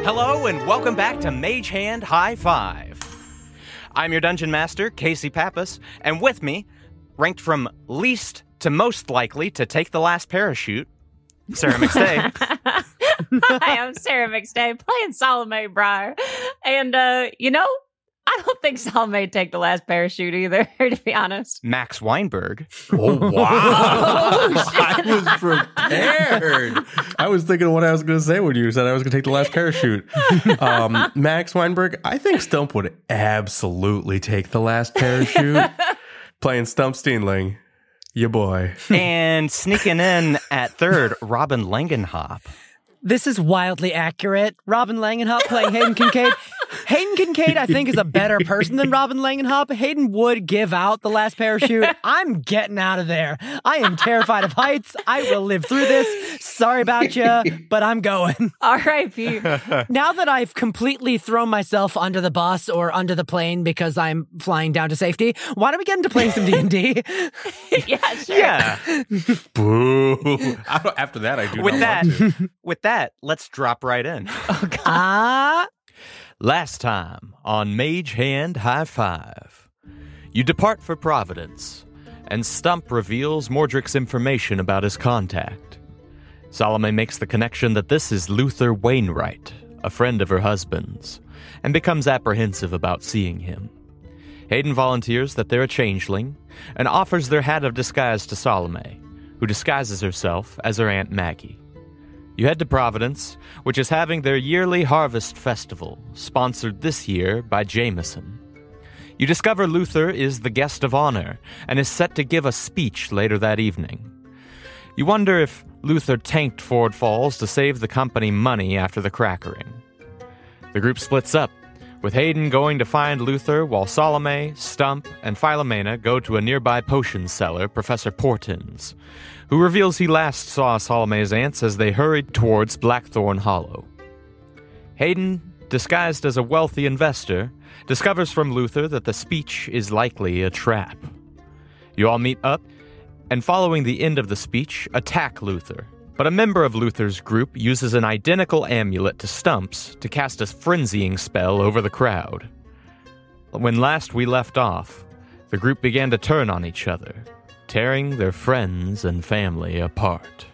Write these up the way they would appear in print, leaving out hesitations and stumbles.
Hello and welcome back to Mage Hand High Five. I'm your Dungeon Master, Casey Pappas, and with me, ranked from least to most likely to take the last parachute, Sarah McStay. Hi, I'm Sarah McStay, playing Salome Briar. And, I don't think Salome would take the last parachute either, to be honest. Max Weinberg. Oh, wow. I was prepared. I was thinking of what I was going to say when you said I was going to take the last parachute. Max Weinberg, I think Stump would absolutely take the last parachute. Playing Stump Steenling. Ya boy. And sneaking in at third, Robin Langenhop. This is wildly accurate. Robin Langenhop playing Hayden Kincaid. Hayden Kincaid, I think, is a better person than Robin Langenhop. Hayden would give out the last parachute. I'm getting out of there. I am terrified of heights. I will live through this. Sorry about you, but I'm going. R.I.P. Now that I've completely thrown myself under the bus or under the plane because I'm flying down to safety, why don't we get into playing some D&D? Yeah, sure. Yeah. Boo. After that, I do With not want to. With that, let's drop right in. Oh, God. Last time on Mage Hand High Five, you depart for Providence, and Stump reveals Mordrick's information about his contact. Salome makes the connection that this is Luther Wainwright, a friend of her husband's, and becomes apprehensive about seeing him. Hayden volunteers that they're a changeling, and offers their hat of disguise to Salome, who disguises herself as her Aunt Maggie. You head to Providence, which is having their yearly harvest festival, sponsored this year by Jameson. You discover Luther is the guest of honor and is set to give a speech later that evening. You wonder if Luther tanked Ford Falls to save the company money after the crackering. The group splits up, with Hayden going to find Luther while Salome, Stump, and Philomena go to a nearby potion seller, Professor Portins, who reveals he last saw Salome's aunts as they hurried towards Blackthorn Hollow. Hayden, disguised as a wealthy investor, discovers from Luther that the speech is likely a trap. You all meet up, and following the end of the speech, attack Luther. But a member of Luther's group uses an identical amulet to Stump's to cast a frenzying spell over the crowd. When last we left off, the group began to turn on each other, tearing their friends and family apart.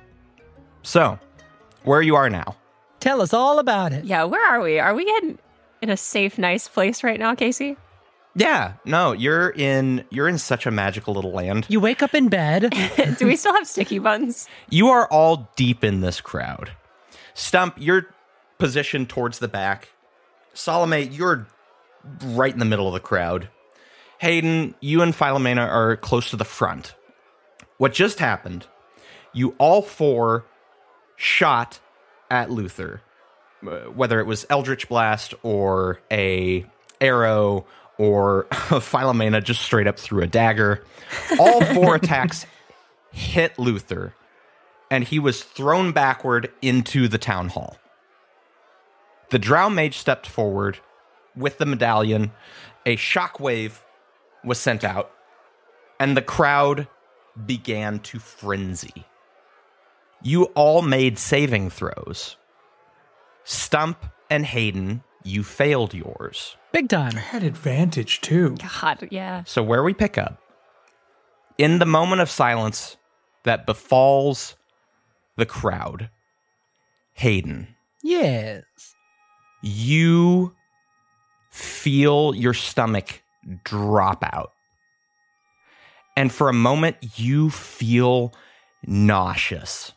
So, where you are now? Tell us all about it. Yeah, where are we? Are we in a safe, nice place right now, Casey? Yeah, no, you're in such a magical little land. You wake up in bed. Do we still have sticky buttons? You are all deep in this crowd. Stump, you're positioned towards the back. Salome, you're right in the middle of the crowd. Hayden, you and Philomena are close to the front. What just happened, you all four shot at Luther, whether it was Eldritch Blast or a arrow or Philomena just straight up threw a dagger. All four attacks hit Luther, and he was thrown backward into the town hall. The Drow Mage stepped forward with the medallion. A shockwave was sent out, and the crowd began to frenzy. You all made saving throws. Stump and Hayden, you failed yours. Big time. I had advantage, too. God, yeah. So where we pick up, in the moment of silence that befalls the crowd, Hayden, Yes. you feel your stomach drop out. And for a moment, you feel nauseous.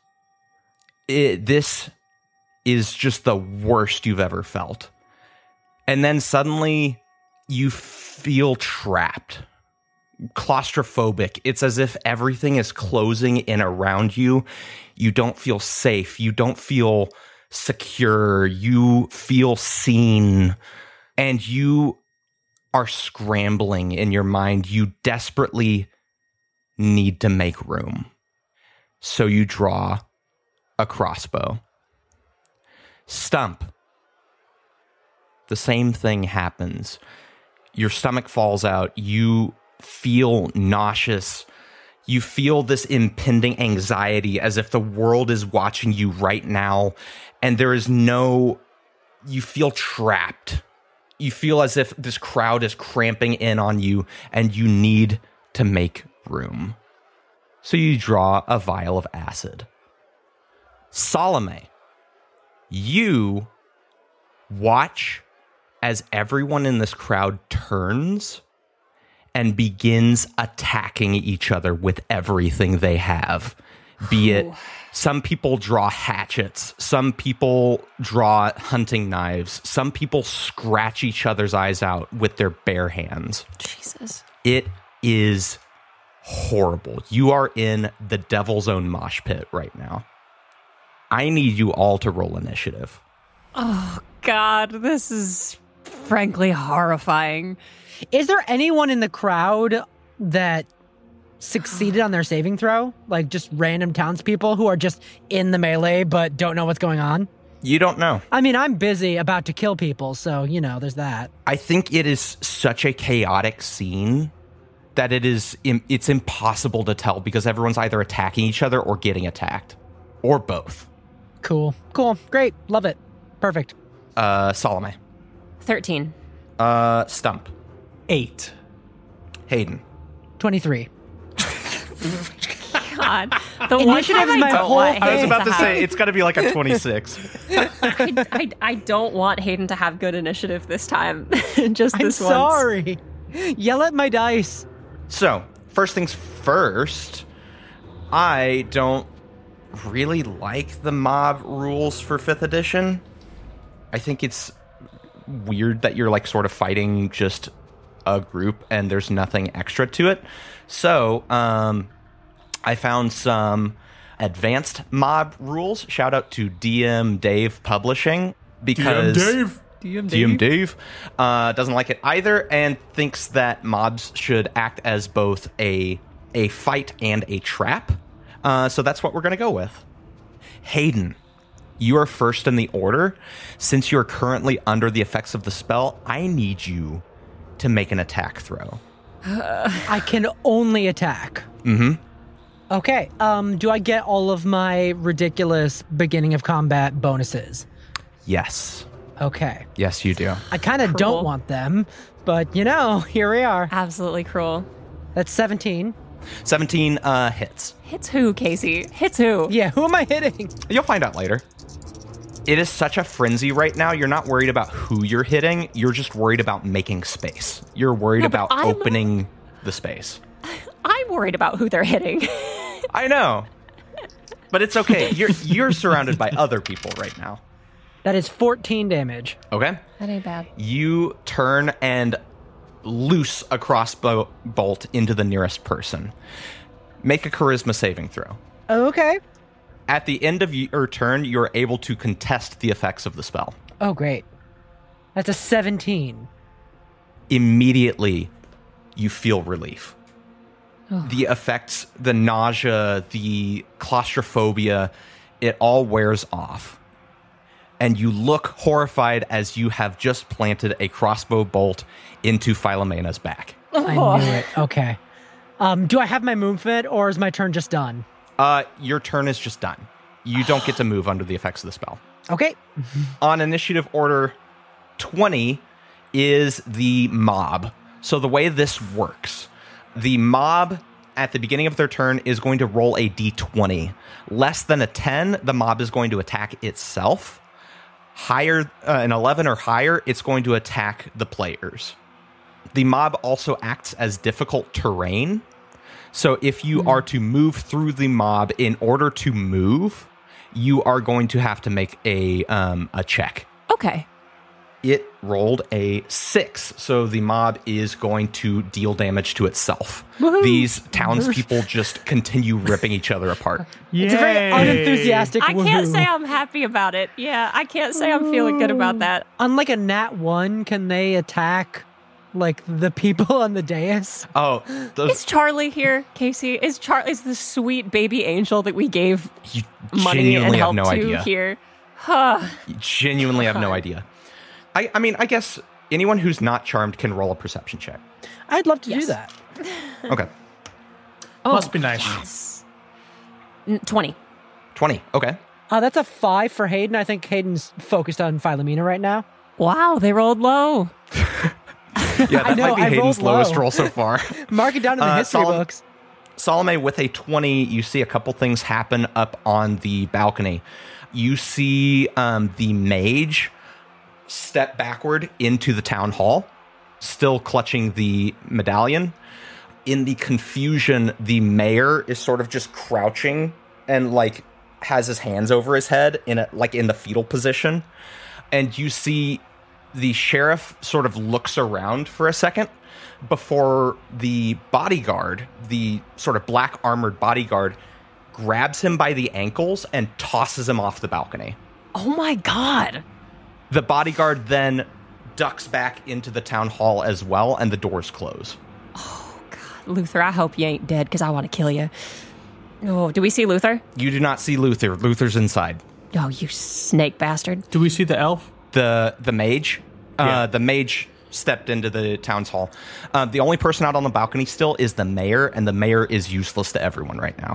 This is just the worst you've ever felt. And then suddenly, you feel trapped, claustrophobic. It's as if everything is closing in around you. You don't feel safe. You don't feel secure. You feel seen. And you are scrambling in your mind. You desperately need to make room. So you draw a crossbow. Stump. The same thing happens. Your stomach falls out. You feel nauseous. You feel this impending anxiety as if the world is watching you right now, and there is no you feel trapped. You feel as if this crowd is cramping in on you and you need to make room. So you draw a vial of acid. Salome, you watch as everyone in this crowd turns and begins attacking each other with everything they have. Be it some people draw hatchets, some people draw hunting knives, some people scratch each other's eyes out with their bare hands. Jesus. It is horrible. You are in the devil's own mosh pit right now. I need you all to roll initiative. Oh, God, this is frankly horrifying. Is there anyone in the crowd that succeeded on their saving throw? Like just random townspeople who are just in the melee but don't know what's going on? You don't know. I mean, I'm busy about to kill people, so, there's that. I think it is such a chaotic scene that it's impossible to tell because everyone's either attacking each other or getting attacked. Or both. Cool. Great. Love it. Perfect. Salome. 13. Stump. 8. Hayden. 23. God. The one Initiative time is my I don't whole want thing. I was Hayden about to have- say it's got to be like a 26. I don't want Hayden to have good initiative this time. Just I'm this once. sorry. Yell at my dice. So, first things first, I don't really like the mob rules for 5th edition. I think it's weird that you're like sort of fighting just a group and there's nothing extra to it. So, I found some advanced mob rules. Shout out to DM Dave Publishing because DM Dave doesn't like it either and thinks that mobs should act as both a fight and a trap. So that's what we're going to go with. Hayden, you are first in the order. Since you're currently under the effects of the spell, I need you to make an attack throw. I can only attack. Mm-hmm. Okay. Do I get all of my ridiculous beginning of combat bonuses? Yes. Okay. Yes, you do. I kind of Cool. don't want them, but here we are. Absolutely cruel. That's 17. 17 hits. Hits who, Casey? Hits who? Yeah, who am I hitting? You'll find out later. It is such a frenzy right now. You're not worried about who you're hitting. You're just worried about making space. You're worried No, but about I'm- opening the space. I'm worried about who they're hitting. I know. But it's okay. You're surrounded by other people right now. That is 14 damage. Okay? That ain't bad. You turn and loose a crossbow bolt into the nearest person. Make a charisma saving throw. Okay. At the end of your turn, you're able to contest the effects of the spell. Oh, great. That's a 17. Immediately, you feel relief. The effects, the nausea, the claustrophobia, it all wears off. And you look horrified as you have just planted a crossbow bolt into Philomena's back. I knew it. Okay. Do I have my movement, or is my turn just done? Your turn is just done. You don't get to move under the effects of the spell. Okay. On initiative order 20 is the mob. So the way this works, the mob at the beginning of their turn is going to roll a d20. Less than a 10, the mob is going to attack itself. Higher, an 11 or higher, it's going to attack the players. The mob also acts as difficult terrain. So if you are to move through the mob, in order to move, you are going to have to make a check. Okay. It rolled a 6, so the mob is going to deal damage to itself. Woohoo. These townspeople just continue ripping each other apart. It's a very unenthusiastic I can't woohoo. say I'm happy about it. Yeah, I can't say I'm feeling good about that. Unlike a nat 1, can they attack, like, the people on the dais? Oh, Is those, Charlie here, Casey? Is the sweet baby angel that we gave you money and genuinely have help no to idea. here? Huh. You genuinely have no idea. I mean, I guess anyone who's not charmed can roll a perception check. I'd love to do Yes. that. Okay. Must be nice. Yes. 20. 20. Okay. That's a 5 for Hayden. I think Hayden's focused on Philomena right now. Wow, they rolled low. Yeah, that know, might be I Hayden's rolled low. lowest roll so far. Mark it down in the history books. Salome, with a 20, you see a couple things happen up on the balcony. You see the mage step backward into the town hall, still clutching the medallion. In the confusion, the mayor is sort of just crouching and like has his hands over his head in the fetal position. And you see the sheriff sort of looks around for a second before the bodyguard, the sort of black armored bodyguard, grabs him by the ankles and tosses him off the balcony. Oh my God. The bodyguard then ducks back into the town hall as well, and the doors close. Oh God, Luther, I hope you ain't dead because I want to kill you. Oh, do we see Luther? You do not see Luther. Luther's inside. Oh, you snake bastard. Do we see the elf? The mage? Yeah. The mage stepped into the town's hall. The only person out on the balcony still is the mayor, and the mayor is useless to everyone right now.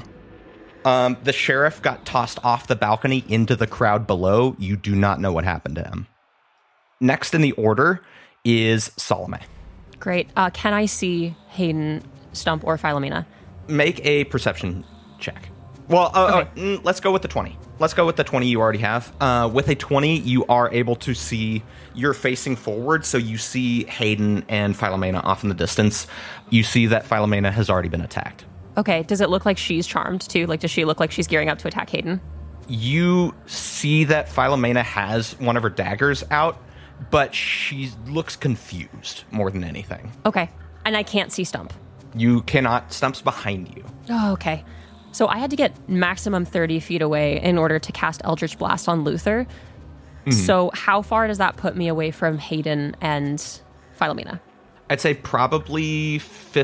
The sheriff got tossed off the balcony into the crowd below. You do not know what happened to him. Next in the order is Salome. Great. Can I see Hayden, Stump, or Philomena? Make a perception check. Well, let's go with the 20. Let's go with the 20 you already have. With a 20, you are able to see, you're facing forward, so you see Hayden and Philomena off in the distance. You see that Philomena has already been attacked. Okay, does it look like she's charmed too? Like, does she look like she's gearing up to attack Hayden? You see that Philomena has one of her daggers out, but she looks confused more than anything. Okay, and I can't see Stump. You cannot. Stump's behind you. Oh, okay. So I had to get maximum 30 feet away in order to cast Eldritch Blast on Luther. Mm-hmm. So how far does that put me away from Hayden and Philomena? I'd say probably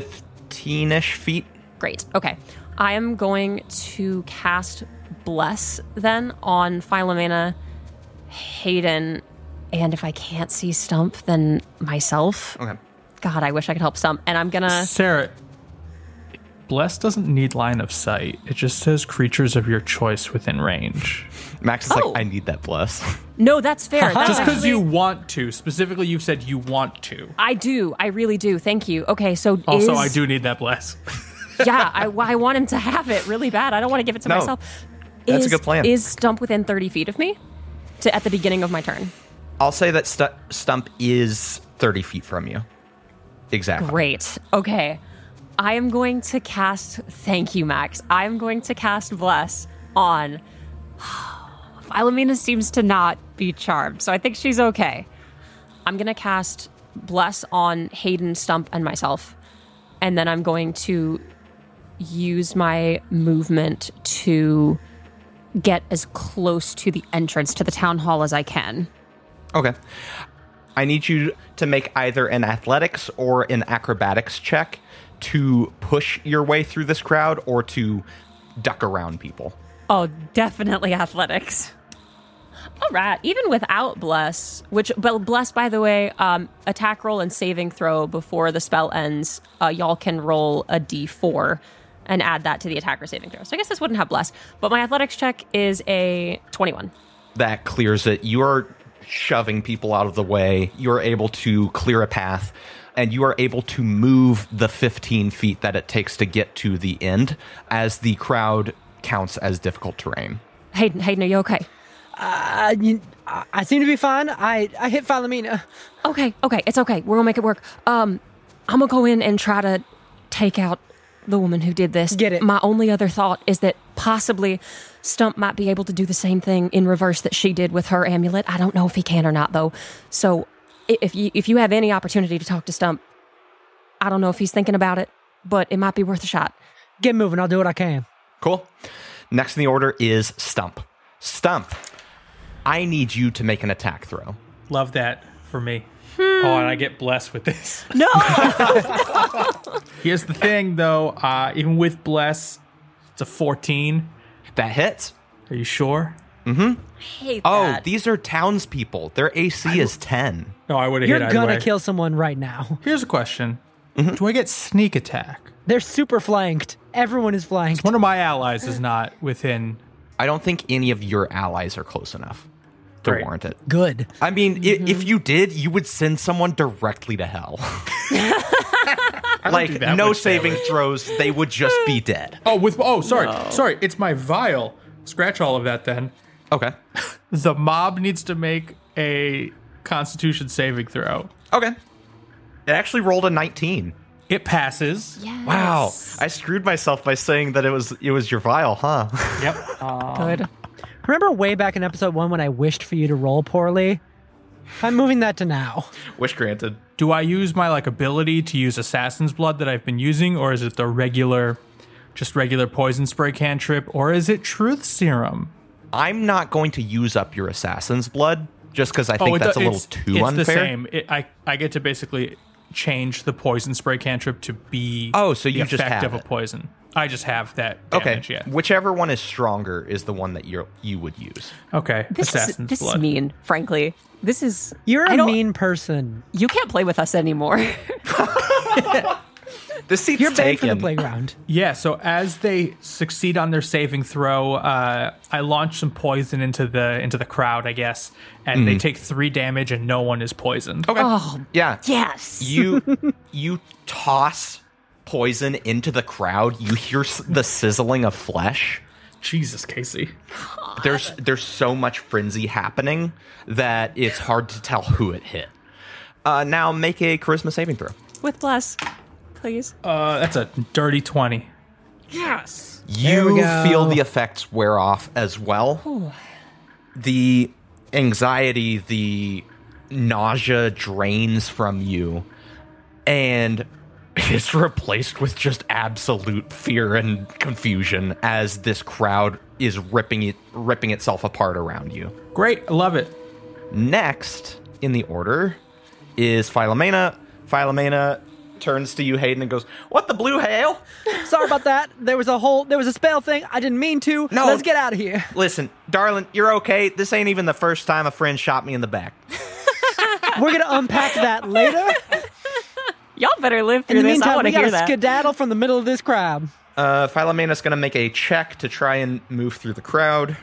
15-ish feet. Great. Okay. I am going to cast Bless then on Philomena, Hayden, and if I can't see Stump, then myself. Okay. God, I wish I could help Stump. And I'm gonna... Sarah, Bless doesn't need line of sight. It just says creatures of your choice within range. Max is like, I need that bless. No, that's fair. That's Just because actually- you want to. Specifically, you've said you want to. I do. I really do. Thank you. Okay, so Also, I do need that bless. Yeah, I want him to have it really bad. I don't want to give it to myself. That's a good plan. Is Stump within 30 feet of me at the beginning of my turn? I'll say that Stump is 30 feet from you. Exactly. Great. Okay. I am going to cast... Thank you, Max. I am going to cast Bless on... Philomena seems to not be charmed, so I think she's okay. I'm going to cast Bless on Hayden, Stump, and myself. And then I'm going to use my movement to get as close to the entrance to the town hall as I can. Okay. I need you to make either an athletics or an acrobatics check to push your way through this crowd or to duck around people. Oh, definitely athletics. All right. Even without Bless, Bless, by the way, attack roll and saving throw before the spell ends, y'all can roll a d4 and add that to the attacker saving throw. So I guess this wouldn't have Bless, but my athletics check is a 21. That clears it. You are shoving people out of the way. You're able to clear a path, and you are able to move the 15 feet that it takes to get to the end, as the crowd counts as difficult terrain. Hayden, are you okay? I seem to be fine. I hit Philomena. Okay, it's okay. We're gonna make it work. I'm gonna go in and try to take out the woman who did this. Get it. My only other thought is that possibly Stump might be able to do the same thing in reverse that she did with her amulet. I don't know if he can or not, though. So if you have any opportunity to talk to Stump, I don't know if he's thinking about it, but it might be worth a shot. Get moving. I'll do what I can. Cool. Next in the order is Stump. Stump, I need you to make an attack throw. Love that for me. Oh, and I get blessed with this. No! Here's the thing, though. Even with bless, it's a 14. That hits. Are you sure? I hate that. These are townspeople. Their AC is 10. No, I would have hit You're either gonna way. kill someone right now. Here's a question. Do I get sneak attack? They're super flanked. Everyone is flanked. One of my allies is not within I don't think any of your allies are close enough to Great. warrant it. Good. I mean, if you did, you would send someone directly to hell. Like, do that no much saving damage. throws, they would just be dead. Sorry, it's my vial. Scratch all of that then. Okay. The mob needs to make a Constitution saving throw. Okay. It actually rolled a 19. It passes. Yes. Wow. I screwed myself by saying that it was your vial, huh? Yep. Good. Remember way back in episode 1 when I wished for you to roll poorly? I'm moving that to now. Wish granted. Do I use my ability to use Assassin's Blood that I've been using, or is it the regular poison spray cantrip, or is it Truth Serum? I'm not going to use up your assassin's blood just because I think that's a little too unfair. It's the same. I get to basically change the poison spray cantrip to be So the you just effect have of a it. poison. I just have that Okay. damage yet. Whichever one is stronger is the one that you would use. Okay. This Assassin's is Blood. mean, frankly. This is You're I a don't- mean person. You can't play with us anymore. The seat's You're banned from taken. the playground. Yeah, so as they succeed on their saving throw, I launch some poison into the crowd, I guess, and they take 3 damage and no one is poisoned. Okay. Oh, Yeah. yes. You toss poison into the crowd. You hear the sizzling of flesh. Jesus, Casey. There's so much frenzy happening that it's hard to tell who it hit. Now make a charisma saving throw. With bless, please. That's a dirty 20. Yes. There we You go. feel the effects wear off as well. The anxiety, the nausea drains from you, and it's replaced with just absolute fear and confusion as this crowd is ripping itself apart around you. Great, I love it. Next in the order is Philomena. Philomena turns to you, Hayden, and goes, "What the blue hail?" Sorry about that. There was a spell thing. I didn't mean to. No. Let's get out of here. Listen, darling, you're okay. This ain't even the first time a friend shot me in the back. We're going to unpack that later. Y'all better live In through the this. I meantime, want we to got hear to that. skedaddle from the middle of this crowd. Philomena's going to make a check to try and move through the crowd.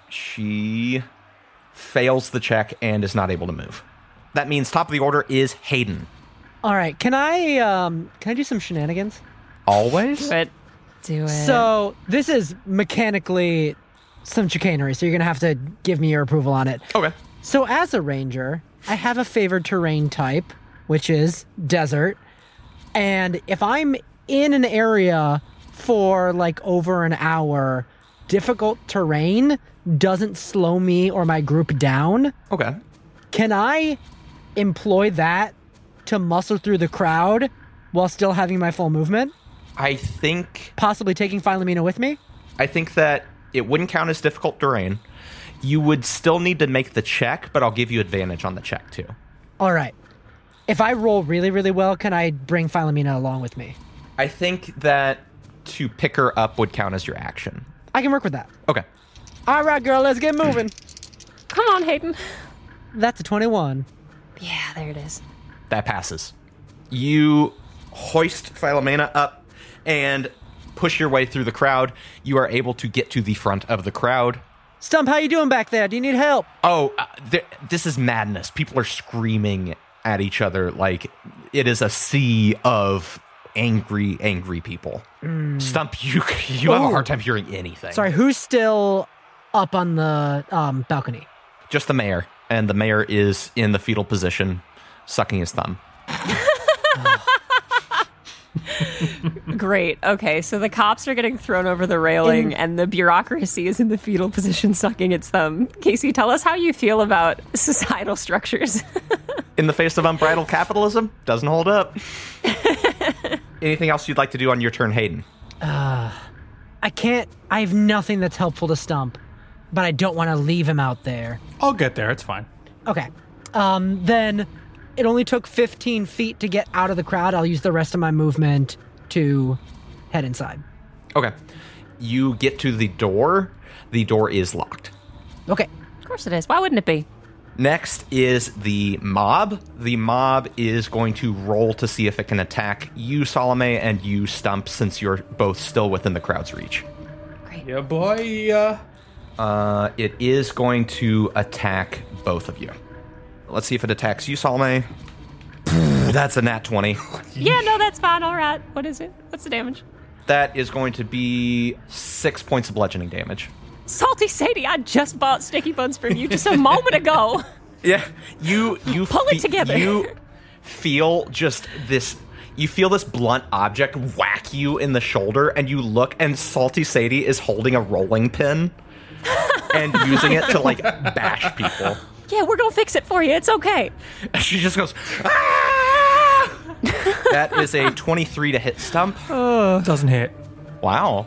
She fails the check and is not able to move. That means top of the order is Hayden. All right, can I do some shenanigans? Always? But do it. So this is mechanically some chicanery, so you're gonna have to give me your approval on it. Okay. So as a ranger, I have a favored terrain type, which is desert. And if I'm in an area for like over an hour, difficult terrain doesn't slow me or my group down. Okay. Can I employ that to muscle through the crowd while still having my full movement? I think Possibly taking Philomena with me? that it wouldn't count as difficult terrain. You would still need to make the check, but I'll give you advantage on the check too. All right. If I roll really, really well, can I bring Philomena along with me? I think that to pick her up would count as your action. I can work with that. Okay. All right, girl, let's get moving. Come on, Hayden. That's a 21. Yeah, there it is. That passes. You hoist Philomena up and push your way through the crowd. You are able to get to the front of the crowd. Stump, how you doing back there? Do you need help? Oh, this is madness. People are screaming at each other like it is a sea of angry, angry people. Stump, you have a hard time hearing anything. Sorry, who's still up on the balcony? Just the mayor. And the mayor is in the fetal position, sucking his thumb. Great. Okay, so the cops are getting thrown over the railing, and the bureaucracy is in the fetal position, sucking its thumb. Casey, tell us how you feel about societal structures. In the face of unbridled capitalism, doesn't hold up. Anything else you'd like to do on your turn, Hayden? I have nothing that's helpful to Stump, but I don't want to leave him out there. I'll get there, it's fine. Okay. Then it only took 15 feet to get out of the crowd. I'll use the rest of my movement to head inside. Okay. You get to the door. The door is locked. Okay. Of course it is. Why wouldn't it be? Next is the mob. The mob is going to roll to see if it can attack you, Salome, and you, Stump, since you're both still within the crowd's reach. Yeah, boy. It is going to attack both of you. Let's see if it attacks you, Salome. That's a nat 20. Yeah, no, that's fine. All right. What is it? What's the damage? That is going to be 6 points of bludgeoning damage. Salty Sadie, I just bought sticky buns from you just a moment ago. Yeah, you Pull it together. You feel just this. You feel this blunt object whack you in the shoulder, and you look, and Salty Sadie is holding a rolling pin and using it to like bash people. Yeah, we're gonna fix it for you. It's okay. She just goes. Ah! That is a 23 to hit Stump. Doesn't hit. Wow.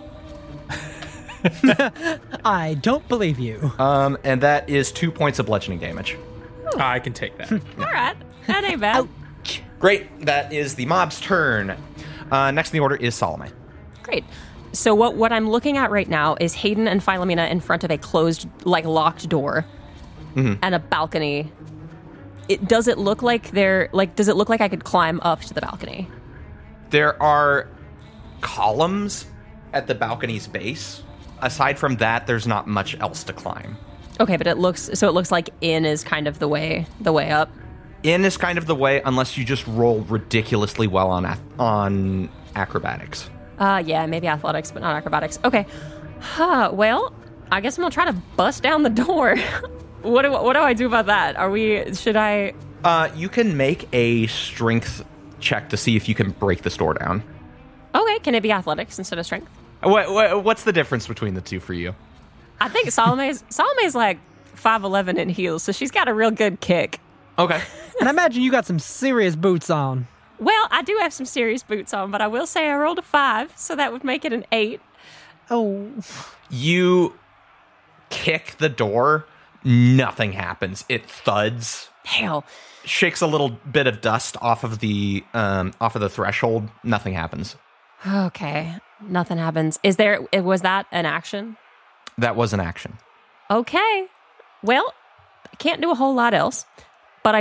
I don't believe you. And that is 2 points of bludgeoning damage. I can take that. All right. That ain't bad. Great. That is the mob's turn. Next in the order is Salome. Great. So what I'm looking at right now is Hayden and Philomena in front of a closed, like, locked door and a balcony. Does it look like I could climb up to the balcony? There are columns at the balcony's base. Aside from that, there's not much else to climb. Okay, but it looks like in is kind of the way up. In is kind of the way, unless you just roll ridiculously well on acrobatics. Yeah, maybe athletics, but not acrobatics. Okay. Well, I guess I'm gonna try to bust down the door. What do I do about that? Should I? You can make a strength check to see if you can break this door down. Okay, can it be athletics instead of strength? What's the difference between the two for you? I think Salome's like 5'11" in heels, so she's got a real good kick. Okay. And I imagine you got some serious boots on. Well, I do have some serious boots on, but I will say I rolled a 5, so that would make it an 8. Oh. You kick the door. Nothing happens. It thuds. Hell. Shakes a little bit of dust off of the threshold. Nothing happens. Okay. Nothing happens. Was that an action? That was an action. Okay. Well, I can't do a whole lot else, but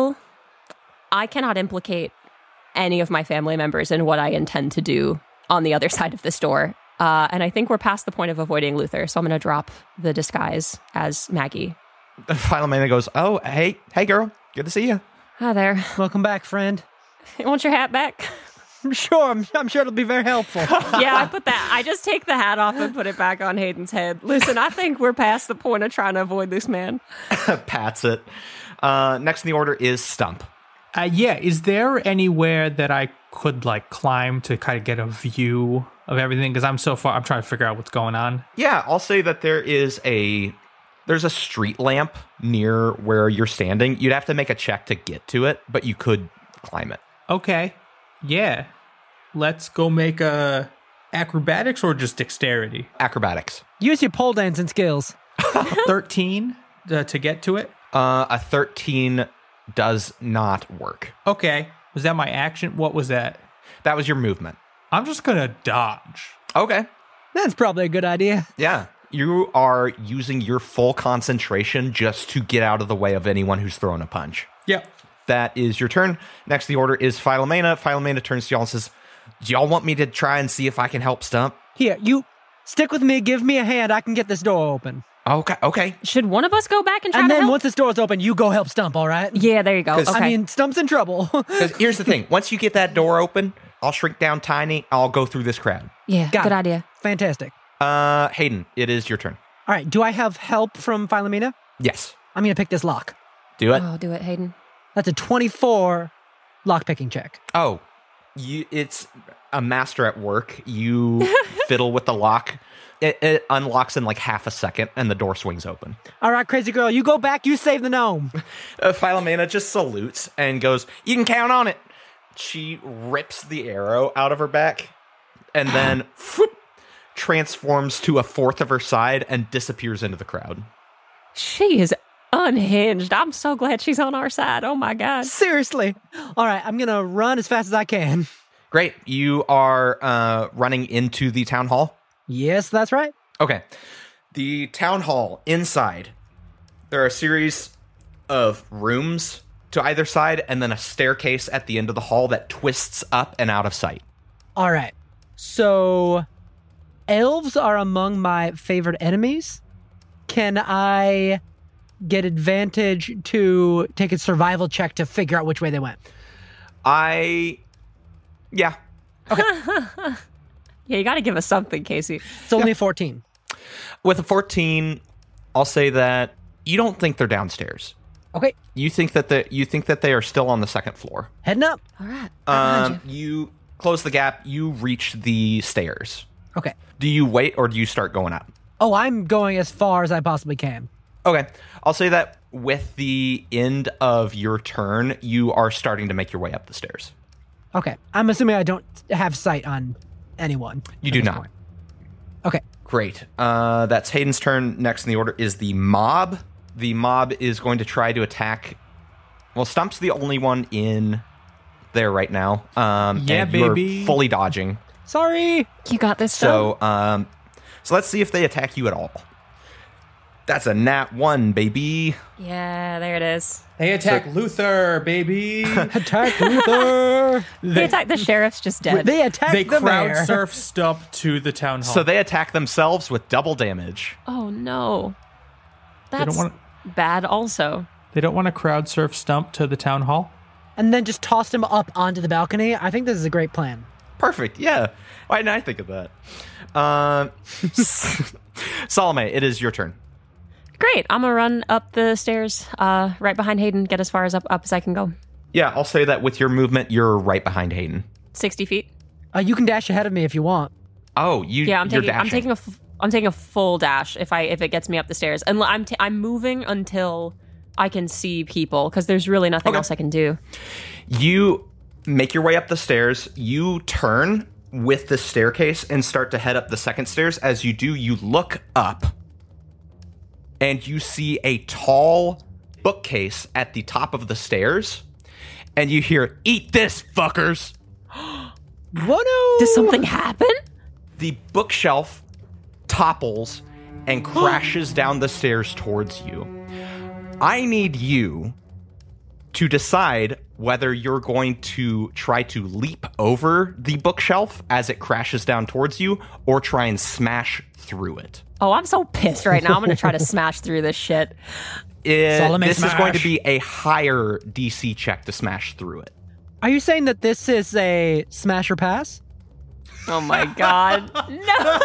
I cannot implicate any of my family members in what I intend to do on the other side of this door. And I think we're past the point of avoiding Luther, so I'm going to drop the disguise as Maggie. Philomena goes, "Oh, hey girl. Good to see you." Hi there. Welcome back, friend. You want your hat back? Sure, I'm sure it'll be very helpful. Yeah, I just take the hat off and put it back on Hayden's head. Listen, I think we're past the point of trying to avoid this man. Pats it. Next in the order is Stump. Yeah, is there anywhere that I could like climb to kind of get a view of everything? Because I'm so far, I'm trying to figure out what's going on. Yeah, I'll say that there's a street lamp near where you're standing. You'd have to make a check to get to it, but you could climb it. Okay. Yeah. Let's go make a acrobatics or just dexterity. Acrobatics. Use your pole dancing skills. 13 to get to it. A 13 does not work. Okay. Was that my action? What was that? That was your movement. I'm just gonna dodge. Okay. That's probably a good idea. Yeah. You are using your full concentration just to get out of the way of anyone who's throwing a punch. Yep. That is your turn. Next in the order is Philomena. Philomena turns to y'all and says, "Do y'all want me to try and see if I can help Stump?" Here, you stick with me. Give me a hand. I can get this door open. Okay. Should one of us go back and try And to then help? once this door's open, you go help Stump, all right? Yeah, there you go. 'Cause- Okay. I mean, Stump's in trouble. Because here's the thing. Once you get that door open, I'll shrink down tiny. I'll go through this crowd. yeah, Got good it. idea. Fantastic. Hayden, it is your turn. All right, do I have help from Philomena? Yes. I'm going to pick this lock. Do it. Oh, do it, Hayden. That's a 24 lock-picking check. Oh, it's a master at work. You fiddle with the lock. It unlocks in like half a second, and the door swings open. All right, crazy girl, you go back, you save the gnome. Philomena just salutes and goes, "You can count on it." She rips the arrow out of her back, and then whoop, transforms to a fourth of her side and disappears into the crowd. She is unhinged. I'm so glad she's on our side. Oh my God. Seriously. All right, I'm going to run as fast as I can. Great. You are running into the town hall? Yes, that's right. Okay. The town hall, inside, there are a series of rooms to either side and then a staircase at the end of the hall that twists up and out of sight. All right. So, elves are among my favorite enemies. can I get advantage to take a survival check to figure out which way they went? Yeah. Yeah, you got to give us something, Casey. It's only a 14. With a 14, I'll say that you don't think they're downstairs. Okay, You think that they are still on the second floor. heading up. All right. Behind you. You close the gap. You reach the stairs. Okay. Do you wait or do you start going up? Oh, I'm going as far as I possibly can. Okay. I'll say that with the end of your turn, you are starting to make your way up the stairs. Okay. I'm assuming I don't have sight on anyone. You at do this not. point. Okay. Great. That's Hayden's turn. Next in the order is the mob. The mob is going to try to attack. Well, Stump's the only one in there right now. Yeah, and you're baby. fully dodging. Sorry. You got this, Stone. So let's see if they attack you at all. That's a nat 1, baby. Yeah, there it is. They attack Luther, baby. Attack Luther. They attacked the sheriff's just dead. They attacked They the crowd mayor. surf Stump to the town hall. So they attack themselves with double damage. Oh, no. don't That's wanna- bad also. They don't want to crowd surf Stump to the town hall. And then just tossed him up onto the balcony. I think this is a great plan. Perfect. Yeah. Why didn't I think of that? Salome, it is your turn. Great. I'm going to run up the stairs right behind Hayden, get as far as up as I can go. Yeah, I'll say that with your movement, you're right behind Hayden. 60 feet. You can dash ahead of me if you want. Oh, Yeah, I'm you're taking dashing. I'm taking a full dash if it gets me up the stairs. And I'm moving until I can see people because there's really nothing else I can do. You make your way up the stairs. You turn with the staircase and start to head up the second stairs. As you do, you look up and you see a tall bookcase at the top of the stairs. And you hear, "Eat this, fuckers!" Whoa, Does something happen? The bookshelf topples and crashes down the stairs towards you. I need you to decide whether you're going to try to leap over the bookshelf as it crashes down towards you or try and smash through it. Oh, I'm so pissed right now. I'm going to try to smash through this shit. Salome This is going to smash. be a higher DC check to smash through it. Are you saying that this is a smash or pass? Oh my god. No.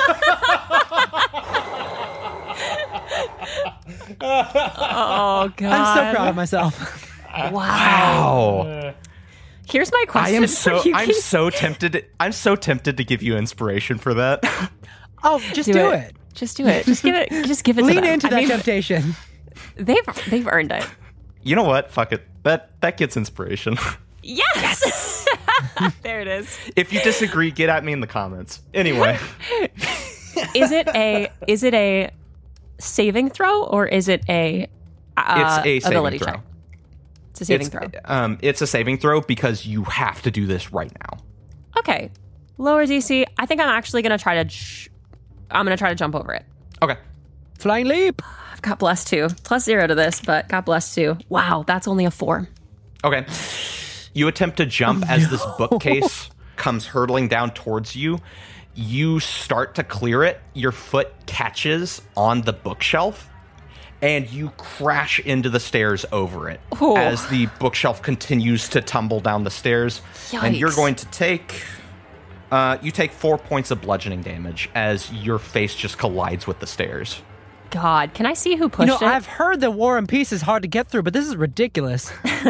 Oh god. I'm so proud of myself. Wow. Here's my question for you. I'm so tempted to give you inspiration for that. Oh, just do it. Just do it. Just give it to Lean them. into I that mean, temptation. They've earned it. You know what? Fuck it. That gets inspiration. Yes. There it is. If you disagree, get at me in the comments. Anyway, Is it a saving throw or is it a it's a saving ability throw. check? It's a saving throw. It's a saving throw because you have to do this right now. Okay. Lower DC. I think I'm actually going to try to I'm going to try to jump over it. Okay. Flying leap. I've got bless 2. Plus 0 to this, but got bless 2. Wow, that's only a 4. Okay. You attempt to jump as this bookcase comes hurtling down towards you. You start to clear it. Your foot catches on the bookshelf, and you crash into the stairs over it Oh. as the bookshelf continues to tumble down the stairs. And you're Yikes. going to take... you take 4 points of bludgeoning damage as your face just collides with the stairs. God, can I see who pushed it? I've heard that War and Peace is hard to get through, but this is ridiculous.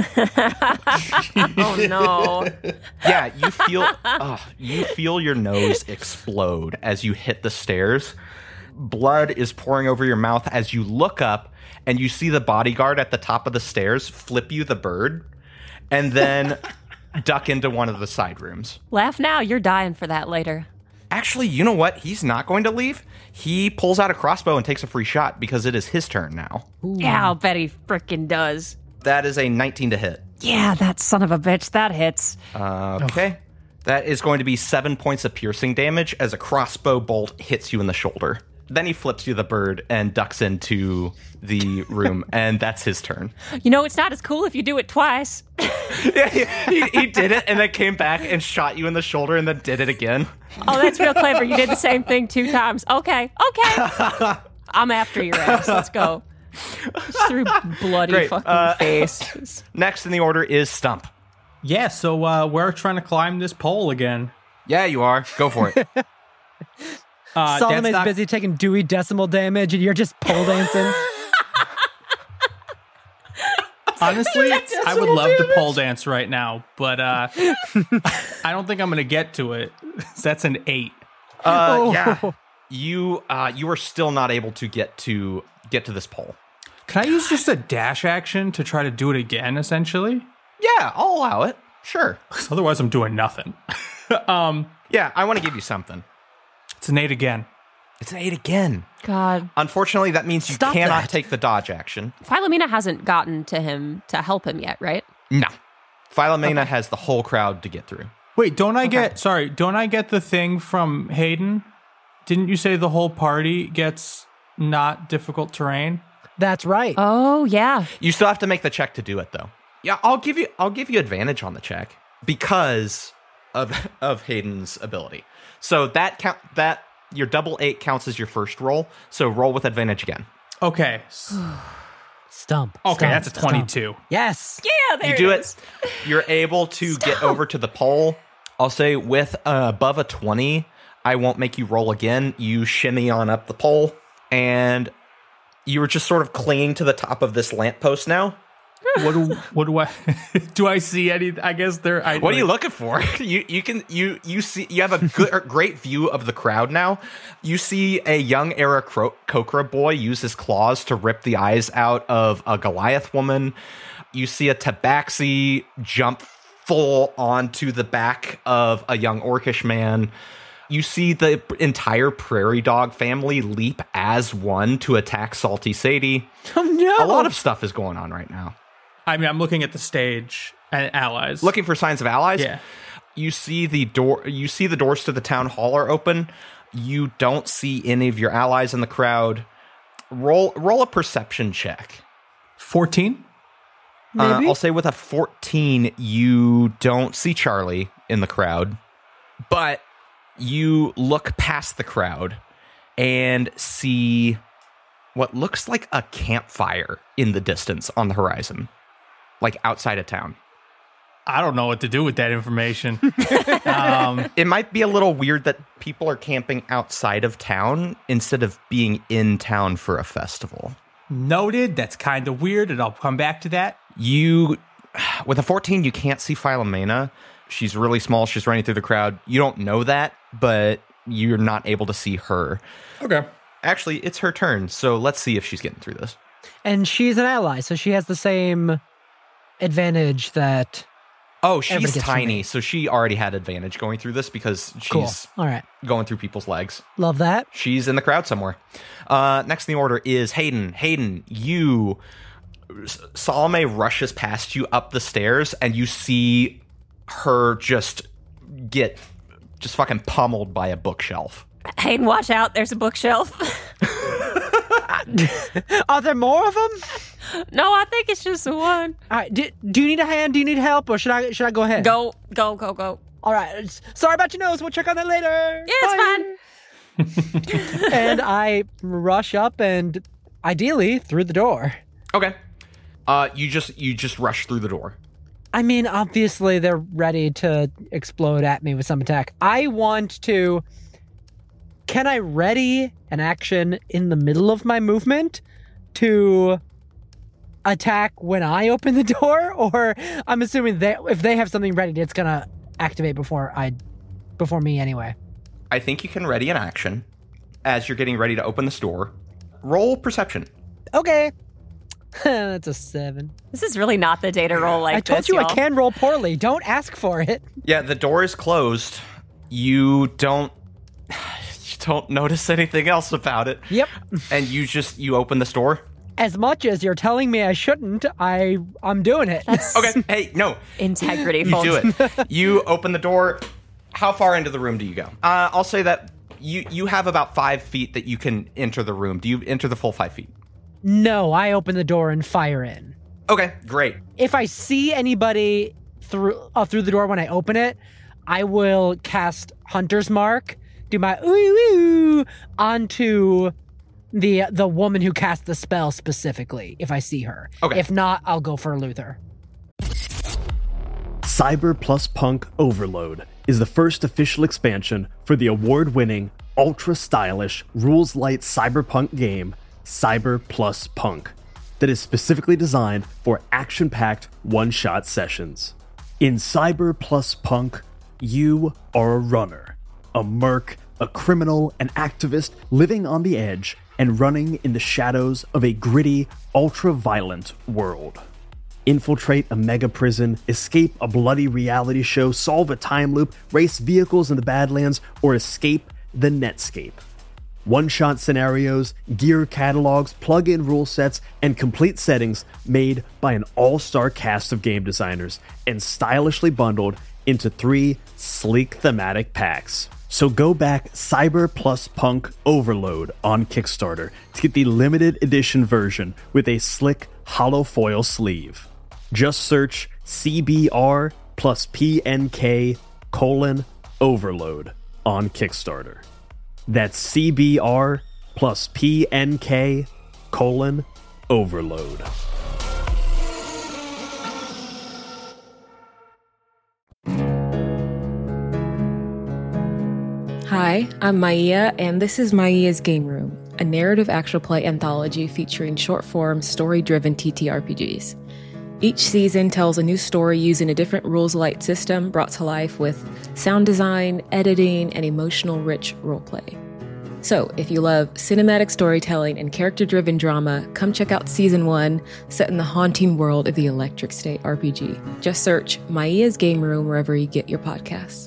Oh no. Yeah, you feel your nose explode as you hit the stairs. Blood is pouring over your mouth as you look up and you see the bodyguard at the top of the stairs flip you the bird and then duck into one of the side rooms. Laugh now, you're dying for that later. Actually, you know what? He's not going to leave. He pulls out a crossbow and takes a free shot because it is his turn now. Yeah, I'll bet he frickin' does. That is a 19 to hit. Yeah, that son of a bitch, that hits. Okay. That is going to be 7 points of piercing damage as a crossbow bolt hits you in the shoulder. Then he flips you the bird and ducks into the room, and that's his turn. You know, it's not as cool if you do it twice. Yeah, he did it and then came back and shot you in the shoulder and then did it again. Oh, that's real clever. You did the same thing 2 times. Okay. I'm after your ass. Let's go. Just through bloody Great. fucking face. Next in the order is Stump. Yeah, so we're trying to climb this pole again. Yeah, you are. Go for it. That's Salome's not- busy taking Dewey decimal damage, and you're just pole dancing. Honestly, I would love to pole dance right now, but I don't think I'm going to get to it. That's an 8. Yeah. You are still not able to get to this pole. Can I use just a dash action to try to do it again, essentially? Yeah, I'll allow it. Sure. 'Cause otherwise, I'm doing nothing. Yeah, I want to give you something. It's an 8 again. It's an 8 again. God. Unfortunately, that means you Stop cannot that. take the dodge action. Philomena hasn't gotten to him to help him yet, right? No. Philomena has the whole crowd to get through. Wait, don't I get the thing from Hayden? Didn't you say the whole party gets not difficult terrain? That's right. Oh, yeah. You still have to make the check to do it, though. Yeah, I'll give you advantage on the check because of Hayden's ability. So that your double 8 counts as your first roll. So roll with advantage again. Okay. Stump. Okay, stump, that's a stump. 22. Yes. Yeah, there You do is. it. You're able to get over to the pole. I'll say with above a 20, I won't make you roll again. You shimmy on up the pole, and you were just sort of clinging to the top of this lamppost now. What do I do? I see any? I guess there. What are you looking for? You see you have a good great view of the crowd now. You see a young era Kokra boy use his claws to rip the eyes out of a Goliath woman. You see a Tabaxi jump full onto the back of a young Orcish man. You see the entire prairie dog family leap as one to attack Salty Sadie. Oh no. A lot of stuff is going on right now. I mean, I'm looking at the stage and allies. Looking for signs of allies. Yeah. You see the doors to the town hall are open. You don't see any of your allies in the crowd. Roll a perception check. 14. Maybe. I'll say with a 14, you don't see Charlie in the crowd, but you look past the crowd and see what looks like a campfire in the distance on the horizon, like outside of town. I don't know what to do with that information. It might be a little weird that people are camping outside of town instead of being in town for a festival. Noted. That's kind of weird, and I'll come back to that. You, with a 14, you can't see Philomena. She's really small. She's running through the crowd. You don't know that, but you're not able to see her. Okay. Actually, it's her turn, so let's see if she's getting through this. And she's an ally, so she has the same advantage that. Oh, Everybody she's gets tiny, from me. so she already had advantage going through this because Cool. she's All right. going through people's legs. Love that. She's in the crowd somewhere. Next in the order is Hayden. Hayden, you... Salome rushes past you up the stairs, and you see her just get fucking pummeled by a bookshelf. Hayden, watch out. There's a bookshelf. Are there more of them? No, I think it's just the one. All right. Do you need a hand? Do you need help, or should I go ahead? Go. All right. Sorry about your nose. We'll check on that later. Yeah, it's fine. And I rush up and ideally through the door. Okay. You just rush through the door. I mean, obviously they're ready to explode at me with some attack. I want to... Can I ready an action in the middle of my movement to attack when I open the door? Or I'm assuming if they have something ready, it's going to activate before me anyway. I think you can ready an action as you're getting ready to open this door. Roll perception. Okay. That's a 7. This is really not the day to roll like I told this, you y'all. I can roll poorly. Don't ask for it. Yeah, the door is closed. You don't notice anything else about it. Yep. And you open this door. As much as you're telling me I shouldn't, I'm doing it. Okay. Hey, no. Integrity, You folks. do it. You open the door. How far into the room do you go? I'll say that you have about 5 feet that you can enter the room. Do you enter the full 5 feet? No, I open the door and fire in. Okay, great. If I see anybody through the door when I open it, I will cast Hunter's Mark, do my ooh onto the woman who cast the spell specifically, if I see her. Okay. If not, I'll go for Luther. Cyber plus Punk Overload is the first official expansion for the award-winning, ultra-stylish, rules-light cyberpunk game, Cyber plus Punk, that is specifically designed for action-packed one-shot sessions. In Cyber plus Punk, you are a runner, a merc, a criminal, an activist living on the edge and running in the shadows of a gritty, ultra-violent world. Infiltrate a mega prison, escape a bloody reality show, solve a time loop, race vehicles in the Badlands, or escape the Netscape. One-shot scenarios, gear catalogs, plug-in rule sets, and complete settings made by an all-star cast of game designers and stylishly bundled into 3 sleek thematic packs. So go back Cyber plus Punk Overload on Kickstarter to get the limited edition version with a slick hollow foil sleeve. Just search CBR plus PNK : Overload on Kickstarter. That's CBR plus PNK : Overload. Hi, I'm Maia, and this is Maia's Game Room, a narrative actual play anthology featuring short-form, story-driven TTRPGs. Each season tells a new story using a different rules-light system brought to life with sound design, editing, and emotional-rich roleplay. So, if you love cinematic storytelling and character-driven drama, come check out Season 1, set in the haunting world of the Electric State RPG. Just search Maia's Game Room wherever you get your podcasts.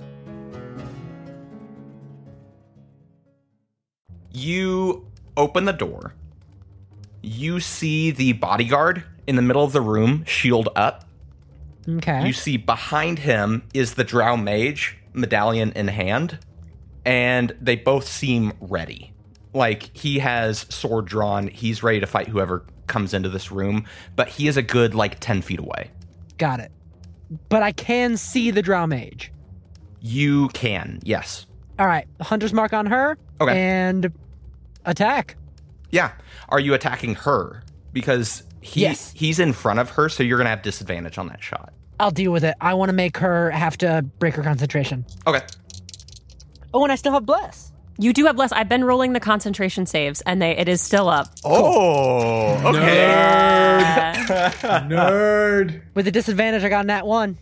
You open the door. You see the bodyguard in the middle of the room, shield up. Okay. You see behind him is the Drow Mage, medallion in hand, and they both seem ready. Like, he has sword drawn, he's ready to fight whoever comes into this room, but he is a good, 10 feet away. Got it. But I can see the Drow Mage. You can, yes. All right, Hunter's Mark on her. Okay. And attack. Yeah. Are you attacking her? Because Yes. he's in front of her, so you're going to have disadvantage on that shot. I'll deal with it. I want to make her have to break her concentration. Okay. Oh, and I still have Bless. You do have Bless. I've been rolling the concentration saves, and it is still up. Oh, okay. Nerd. With the disadvantage, I got a nat 1.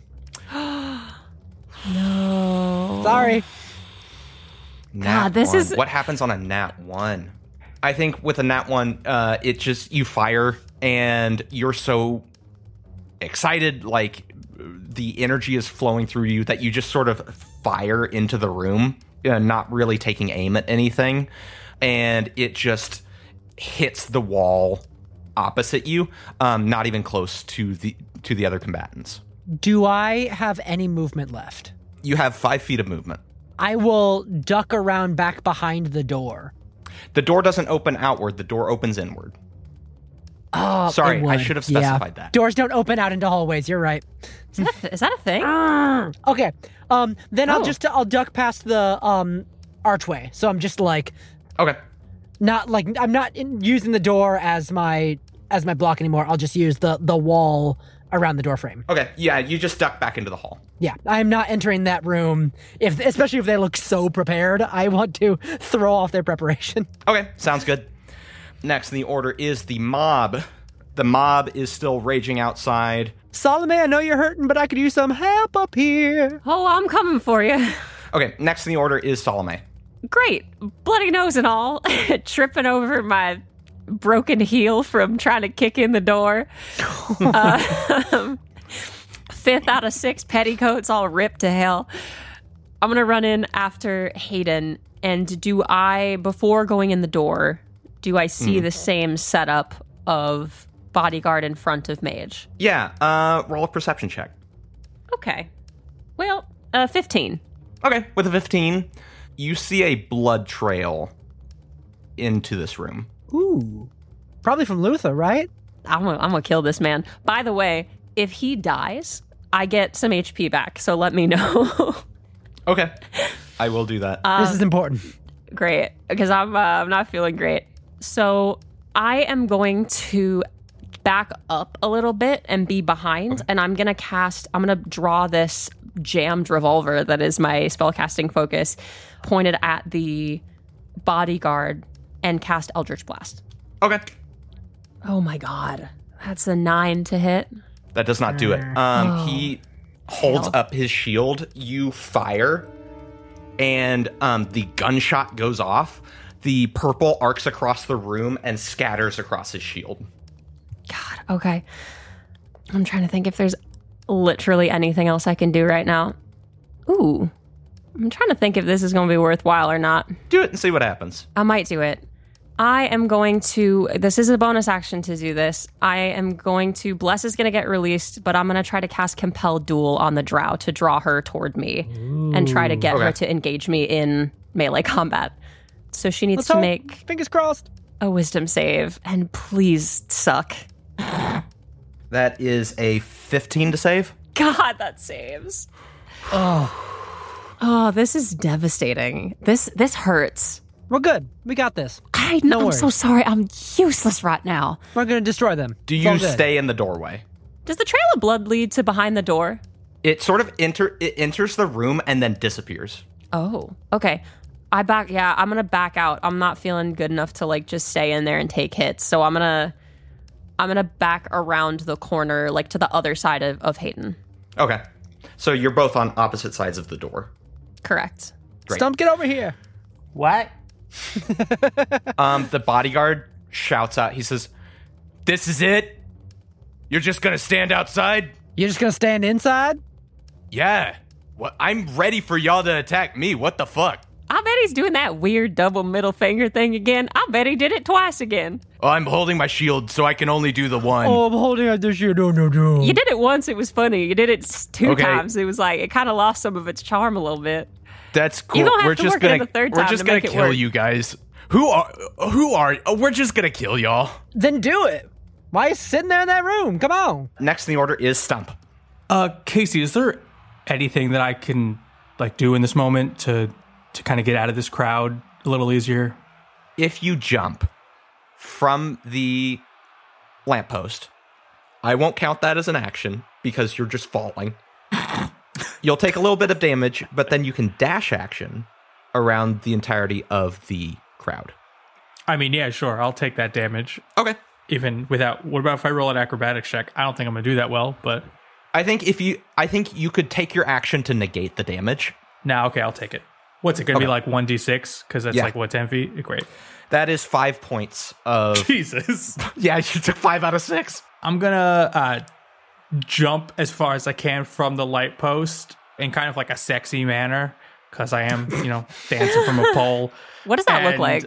No. Sorry. Nat this 1. is- What happens on a nat 1? I think with a nat 1, it just, you fire, and you're so excited, the energy is flowing through you that you just sort of fire into the room, not really taking aim at anything, and it just hits the wall opposite you, not even close to the other combatants. Do I have any movement left? You have 5 feet of movement. I will duck around back behind the door. The door doesn't open outward, the door opens inward. Oh, Sorry, it I would. should have specified that. Doors don't open out into hallways. You're right. Is that a thing? Okay. Then I'll duck past the archway. So I'm just Okay. I'm not using the door as my block anymore. I'll just use the wall around the door frame. Okay, yeah, you just duck back into the hall. Yeah, I'm not entering that room, especially if they look so prepared. I want to throw off their preparation. Okay, sounds good. Next in the order is the mob. The mob is still raging outside. Salome, I know you're hurting, but I could use some help up here. Oh, I'm coming for you. Okay, next in the order is Salome. Great. Bloody nose and all. Tripping over my broken heel from trying to kick in the door. 5th out of 6 petticoats all ripped to hell. I'm going to run in after Hayden. And before going in the door, do I see the same setup of bodyguard in front of mage? Yeah, roll a perception check. Okay. Well, 15. Okay, with a 15, you see a blood trail into this room. Ooh. Probably from Luther, right? I'm gonna kill this man. By the way, if he dies, I get some HP back, so let me know. Okay, I will do that. This is important. Great, because I'm not feeling great. So I am going to back up a little bit and be behind, and I'm going to draw this jammed revolver that is my spellcasting focus pointed at the bodyguard and cast Eldritch Blast. Okay. Oh my god. That's a 9 to hit. That does not do it. He holds up his shield. You fire, and the gunshot goes off. The purple arcs across the room and scatters across his shield. God, okay. I'm trying to think if there's literally anything else I can do right now. Ooh. I'm trying to think if this is going to be worthwhile or not. Do it and see what happens. I might do it. I am going to, this is a bonus action to do this. Bless is going to get released, but I'm going to try to cast Compel Duel on the drow to draw her toward me and try to get her to engage me in melee combat. So she needs to make fingers crossed a wisdom save, and please suck. That is a 15 to save. God, that saves. Oh, this is devastating. This hurts. We're good. We got this. I know. I'm so sorry. I'm useless right now. We're going to destroy them. Do you stay in the doorway? Does the trail of blood lead to behind the door? It sort of enters the room and then disappears. Oh, okay. I'm going to back out. I'm not feeling good enough to like just stay in there and take hits. So I'm going to back around the corner, like to the other side of Hayden. Okay. So you're both on opposite sides of the door. Correct. Great. Stump, get over here. What? The bodyguard shouts out. He says, "This is it? You're just gonna stand outside? You're just going to stand inside? Yeah. What? I'm ready for y'all to attack me. What the fuck? I bet he's doing that weird double middle finger thing again. I bet he did it twice again. Oh, I'm holding my shield, so I can only do the one. Oh, I'm holding out this shield. No. You did it once. It was funny. You did it two Okay. times. It was like, it kind of lost some of its charm a little bit. That's cool. You don't have We're to just work it gonna the third we're time just to gonna make it kill work. you guys. Who are? We're just gonna kill y'all. Then do it. Why are you sitting there in that room? Come on. Next in the order is Stump. Casey, is there anything that I can like do in this moment to kind of get out of this crowd a little easier? If you jump from the lamppost, I won't count that as an action because you're just falling. You'll take a little bit of damage, but then you can dash action around the entirety of the crowd. I mean, yeah, sure. I'll take that damage. Okay. Even without, what about if I roll an acrobatics check? I don't think I'm going to do that well, but. I think you could take your action to negate the damage. Nah, okay, I'll take it. What's it going to be like 1d6? Because that's like, what, 10 feet? Great. That is 5 points of... Jesus. Yeah, you took 5 out of 6. I'm going to jump as far as I can from the light post in kind of like a sexy manner because I am, dancing from a pole. What does that look like?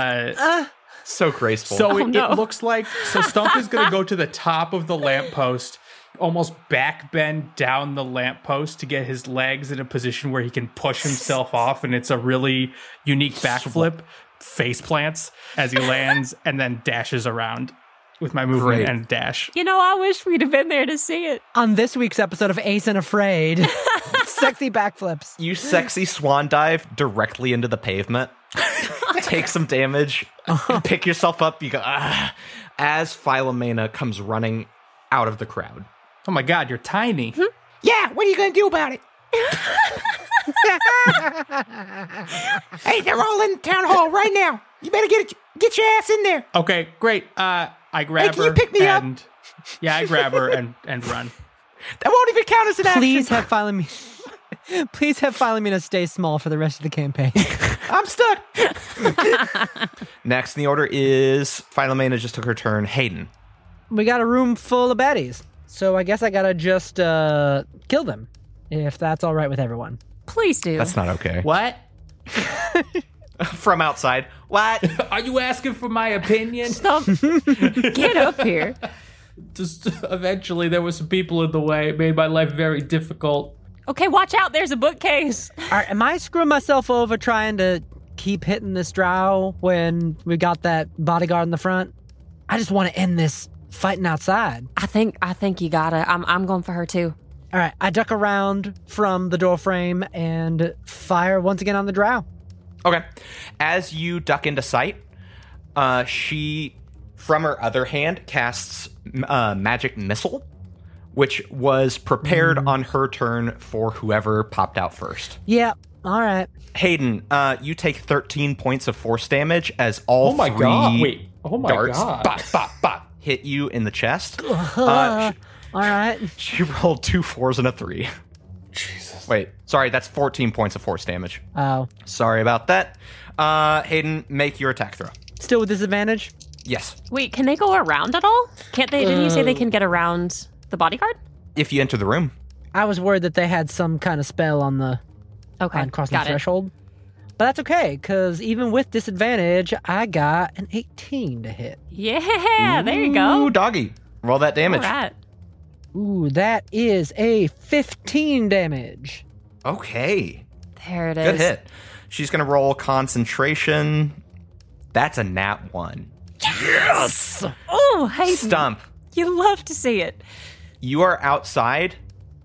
So graceful. So it looks like... So Stump is going to go to the top of the lamppost, almost back bend down the lamppost to get his legs in a position where he can push himself off, and it's a really unique backflip. Face plants as he lands and then dashes around with my movement and dash. I wish we'd have been there to see it. On this week's episode of Ace and Afraid, sexy backflips. You sexy swan dive directly into the pavement. Take some damage. Pick yourself up. You go, as Philomena comes running out of the crowd. Oh my God, you're tiny. Yeah, what are you going to do about it? Hey, they're all in town hall right now. You better get your ass in there. Okay, great. I grab her. Can you pick me up? Yeah, I grab her and run. That won't even count as an action. Please have Philomena stay small for the rest of the campaign. I'm stuck. Next in the order is Philomena just took her turn. Hayden. We got a room full of baddies, so I guess I gotta just kill them, if that's all right with everyone. Please do. That's not okay. What? From outside. What? Are you asking for my opinion? Stop. Get up here. Just eventually there were some people in the way. It made my life very difficult. Okay, watch out. There's a bookcase. All right, am I screwing myself over trying to keep hitting this drow when we got that bodyguard in the front? I just want to end this fighting outside. I think you gotta. I'm going for her too. All right, I duck around from the doorframe and fire once again on the drow. Okay. As you duck into sight, She, from her other hand, casts Magic Missile, which was prepared on her turn for whoever popped out first. Yep. All right. Hayden, you take 13 points of force damage as all Oh my three god! Wait. Oh my darts god! bop, bop, bop, hit you in the chest. All right. She rolled 2 4s and a 3. Jesus. Wait, sorry, that's 14 points of force damage. Oh. Sorry about that. Hayden, make your attack throw. Still with disadvantage? Yes. Wait, can they go around at all? Can't they? Didn't you say they can get around the bodyguard? If you enter the room. I was worried that they had some kind of spell on the Okay, on crossing the got it. threshold. But that's okay, because even with disadvantage, I got an 18 to hit. Yeah, there you go. Ooh, doggy. Roll that damage. All right. Ooh, that is a 15 damage. Okay. There it is. Good hit. She's going to roll concentration. That's a nat 1. Yes! Oh, Hayden. Stump. You love to see it. You are outside.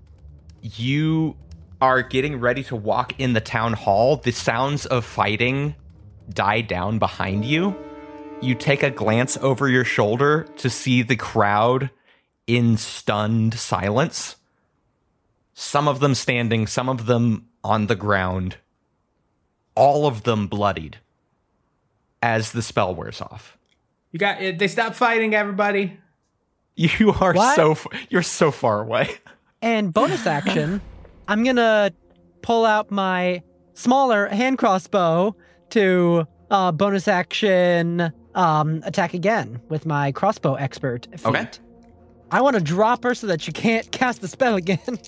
You are getting ready to walk in the town hall. The sounds of fighting die down behind you. You take a glance over your shoulder to see the crowd in stunned silence. Some of them standing, some of them on the ground. All of them bloodied as the spell wears off. You got it. They stopped fighting, everybody. You are What? you're so far away. And bonus action, I'm going to pull out my smaller hand crossbow to bonus action attack again with my crossbow expert feat. Okay. I want to drop her so that she can't cast the spell again.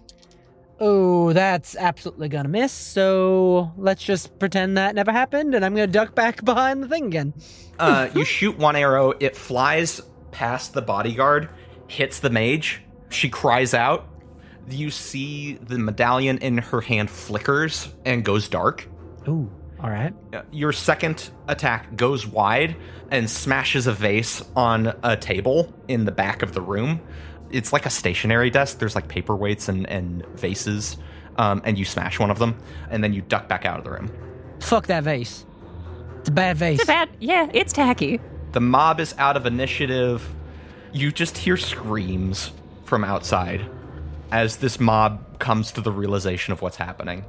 Oh, that's absolutely gonna miss. So let's just pretend that never happened, and I'm gonna duck back behind the thing again. You shoot one arrow, it flies past the bodyguard, hits the mage. She cries out. You see the medallion in her hand flickers and goes dark. Ooh, all right. Your second attack goes wide and smashes a vase on a table in the back of the room. It's like a stationary desk. There's like paperweights and vases, and you smash one of them, and then you duck back out of the room. Fuck that vase. It's a bad vase. It's bad. Yeah, it's tacky. The mob is out of initiative. You just hear screams from outside as this mob comes to the realization of what's happening.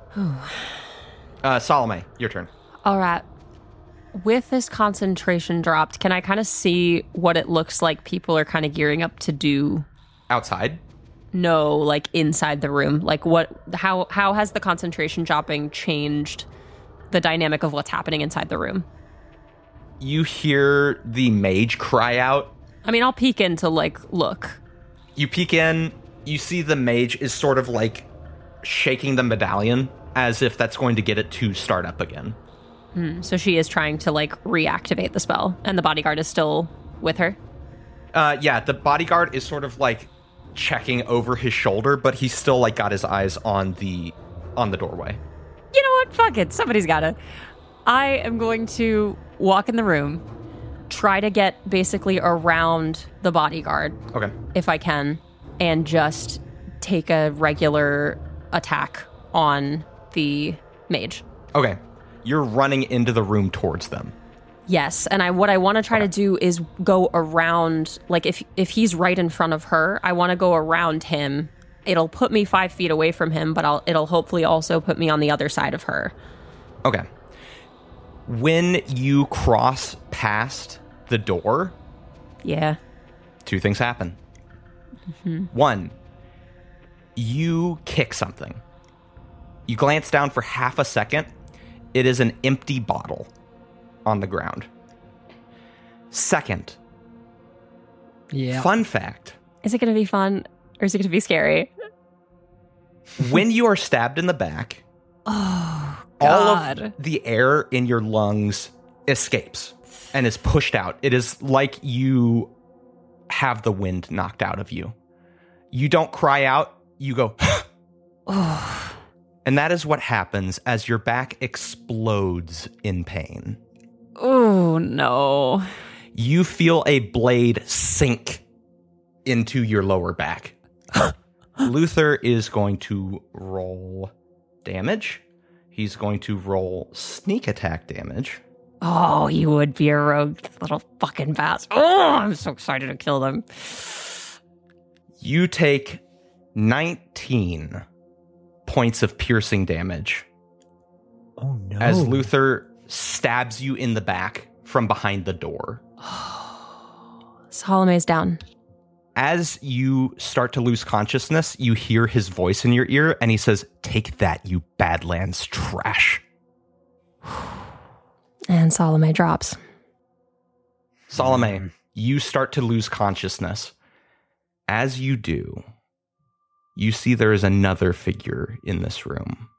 Salome, your turn. All right. With this concentration dropped, can I kind of see what it looks like people are kind of gearing up to do? Outside. No, like inside the room. Like how has the concentration dropping changed the dynamic of what's happening inside the room? You hear the mage cry out. I mean, I'll peek in to like look. You peek in, you see the mage is sort of like shaking the medallion as if that's going to get it to start up again. So she is trying to like reactivate the spell, and the bodyguard is still with her. Yeah, the bodyguard is sort of like checking over his shoulder, but he's still like got his eyes on the doorway. You know what? Fuck it. Somebody's gotta. I am going to walk in the room, try to get basically around the bodyguard Okay. if I can, and just take a regular attack on the mage. Okay. You're running into the room towards them. Yes, and what I want to try to do is go around, like if he's right in front of her, I want to go around him. It'll put me 5 feet away from him, but it'll hopefully also put me on the other side of her. Okay. When you cross past the door, Yeah. 2 things happen. 1, you kick something. You glance down for half a second. It is an empty bottle on the ground. Second, Yeah. fun fact. Is it going to be fun or is it going to be scary? When you are stabbed in the back, Oh, all God. of the air in your lungs escapes and is pushed out. It is like you have the wind knocked out of you. You don't cry out, you go, and that is what happens as your back explodes in pain. Oh, no. You feel a blade sink into your lower back. Luther is going to roll damage. He's going to roll sneak attack damage. Oh, he would be a rogue, little fucking bats. Oh, I'm so excited to kill them. You take 19 points of piercing damage. Oh no. As Luther stabs you in the back from behind the door. Salome's down. As you start to lose consciousness, you hear his voice in your ear, and he says, "Take that, you Badlands trash." And Salome drops. Salome, you start to lose consciousness. As you do, you see there is another figure in this room.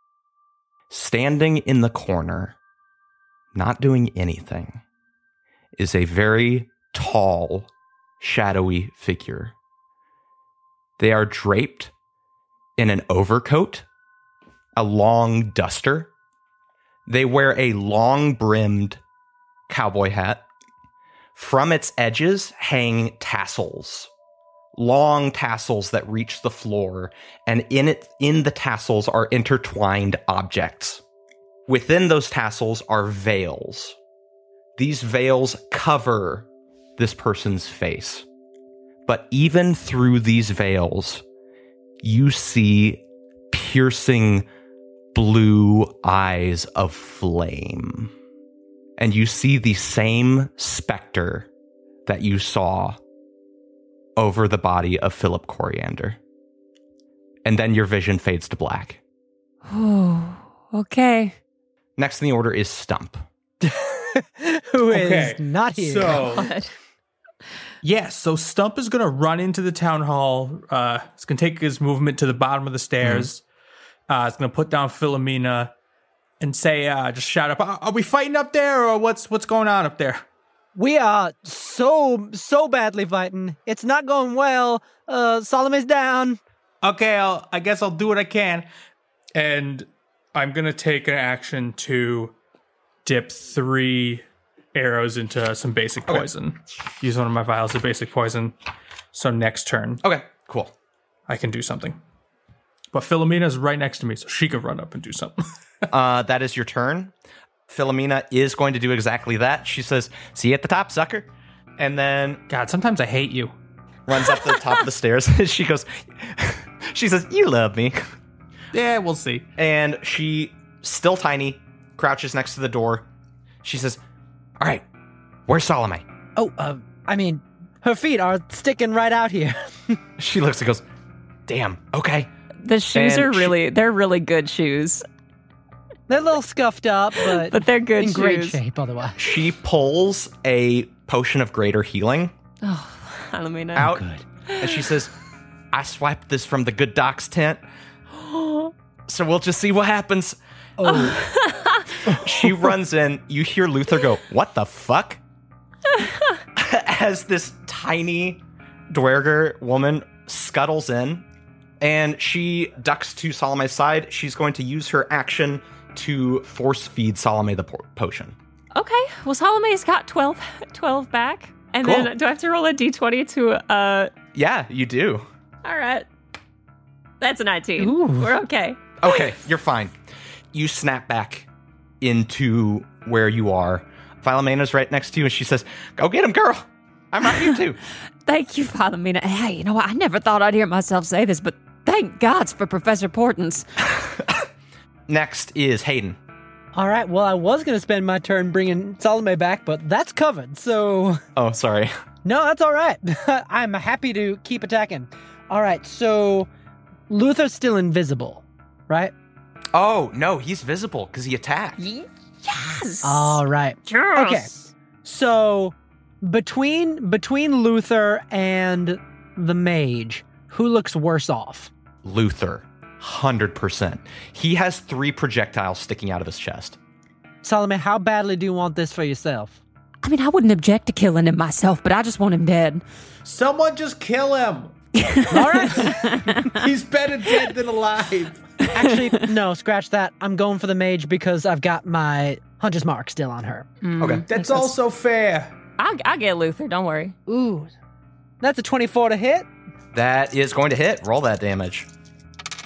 Standing in the corner, not doing anything, is a very tall, shadowy figure. They are draped in an overcoat, a long duster. They wear a long-brimmed cowboy hat. From its edges hang tassels, long tassels that reach the floor, and in the tassels are intertwined objects. Within those tassels are veils. These veils cover this person's face. But even through these veils, you see piercing blue eyes of flame. And you see the same specter that you saw over the body of Philip Coriander. And then your vision fades to black. Oh, okay. Next in the order is Stump. Who Okay, is not here. So, so Stump is going to run into the town hall. He's going to take his movement to the bottom of the stairs. He's going to put down Philomena and say, just shout up, "Are we fighting up there, or what's going on up there?" We are so badly fighting. It's not going well. Salome's down. Okay, I guess I'll do what I can. And I'm going to take an action to dip 3 arrows into some basic poison. Use one of my vials of basic poison. So next turn, Okay, cool. I can do something. But Philomena's right next to me, so she can run up and do something. That is your turn. Philomena is going to do exactly that. She says, "See you at the top, sucker." And then God, sometimes I hate you. runs up the top of the stairs. She says, "You love me." Yeah, we'll see. And she, still tiny, crouches next to the door. She says, "All right, where's Salome?" Oh, I mean, her feet are sticking right out here. She looks and goes, "Damn, okay." The shoes And are they're really good shoes. They're a little scuffed up, but They're good in shoes. great shape otherwise. She pulls a potion of greater healing Philomena. out. And she says, "I swiped this from the good doc's tent. So we'll just see what happens." She runs in. You hear Luther go, "What the fuck?" As this tiny Dwerger woman scuttles in, and she ducks to Salome's side. She's going to use her action to force feed Salome the potion. Okay. Well, Salome's got 12 back. And Cool. then do I have to roll a d20 to, Yeah, you do. all right. That's a 19. Ooh. We're okay. Okay, you're fine. You snap back into where you are. Philomena's right next to you, and she says, "Go get him, girl. I'm right here, too." Thank you, Philomena. Hey, you know what? I never thought I'd hear myself say this, but thank gods for Professor Portance. Next is Hayden. All right, well, I was going to spend my turn bringing Salome back, but that's covered, so... Oh, sorry. No, that's all right. I'm happy to keep attacking. All right, so Luther's still invisible, right? Oh, no, he's visible because he attacked. Yes. All right. Yes. Okay. So between Luther and the mage, who looks worse off? Luther, 100%. He has 3 projectiles sticking out of his chest. Salome, how badly do you want this for yourself? I mean, I wouldn't object to killing him myself, but I just want him dead. Someone just kill him. All right. He's better dead than alive. Actually, no, scratch that. I'm going for the mage because I've got my hunter's mark still on her. Okay. That's also fair. I'll get Luther, don't worry. Ooh. That's a 24 to hit. That is going to hit. Roll that damage.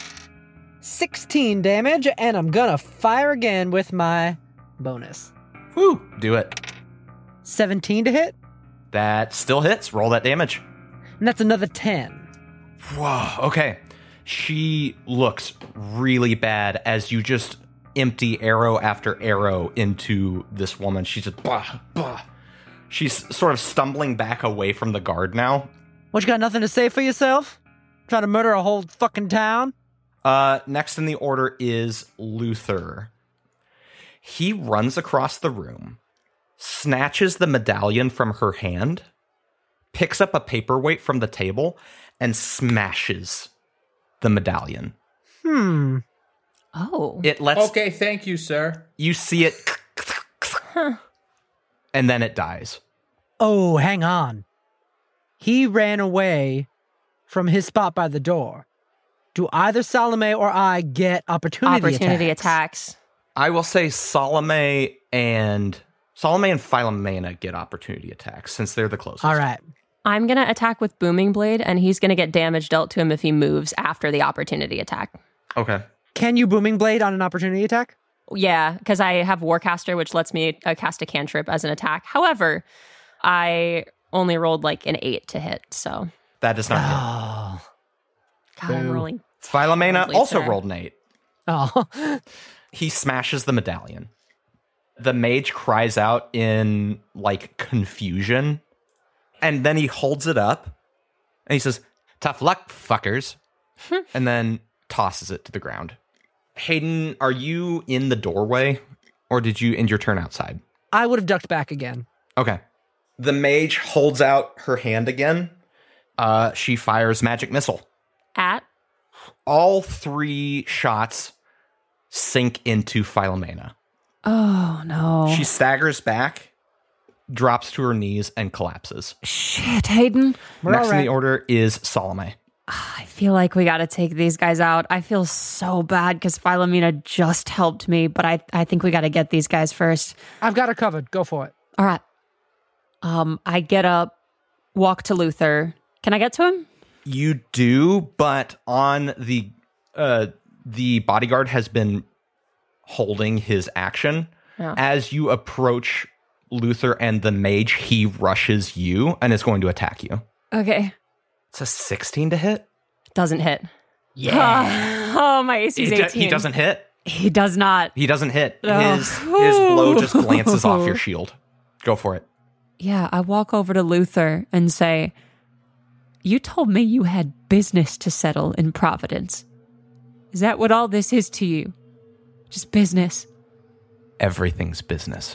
16 damage, and I'm gonna fire again with my bonus. Woo! Do it. 17 to hit, That still hits. Roll that damage. and that's another 10. Whoa, okay. She looks really bad as you just empty arrow after arrow into this woman. She's just, bah, bah. She's sort of stumbling back away from the guard now. What, you got nothing to say for yourself? Trying to murder a whole fucking town? Next in the order is Luther. He runs across the room, snatches the medallion from her hand, picks up a paperweight from the table, and smashes the medallion. Oh. It lets Okay, thank you, sir. you see it, and then it dies. Oh, hang on. He ran away from his spot by the door. Do either Salome or I get opportunity attacks. I will say Salome and Philomena get opportunity attacks since they're the closest. All right. I'm going to attack with Booming Blade, and he's going to get damage dealt to him if he moves after the opportunity attack. Okay. Can you Booming Blade on an opportunity attack? Yeah, because I have Warcaster, which lets me cast a cantrip as an attack. However, I only rolled like an 8 to hit, so... That does not hit. Oh. God, I'm rolling. Philomena Lovely, also sir. rolled an 8. Oh. He smashes the medallion. The mage cries out in like confusion, and then he holds it up and he says, "Tough luck, fuckers," and then tosses it to the ground. Hayden, are you in the doorway, or did you end your turn outside? I would have ducked back again. Okay. The mage holds out her hand again. She fires magic missile. At? All 3 shots sink into Philomena. Oh, no. She staggers back, drops to her knees, and collapses. Shit, Hayden. We're Next all in right. the order is Salome. I feel like we got to take these guys out. I feel so bad because Philomena just helped me, but I think we got to get these guys first. I've got it covered. Go for it. All right. I get up, walk to Luther. Can I get to him? You do, but on the bodyguard has been holding his action. Yeah. As you approach Luther and the mage, he rushes you and is going to attack you. Okay. It's a 16 to hit. Doesn't hit. Yeah. Oh, my AC is 18. He doesn't hit. He does not. He doesn't hit. Oh. His blow just glances off your shield. Go for it. Yeah, I walk over to Luther and say, "You told me you had business to settle in Providence. Is that what all this is to you? Just business?" Everything's business.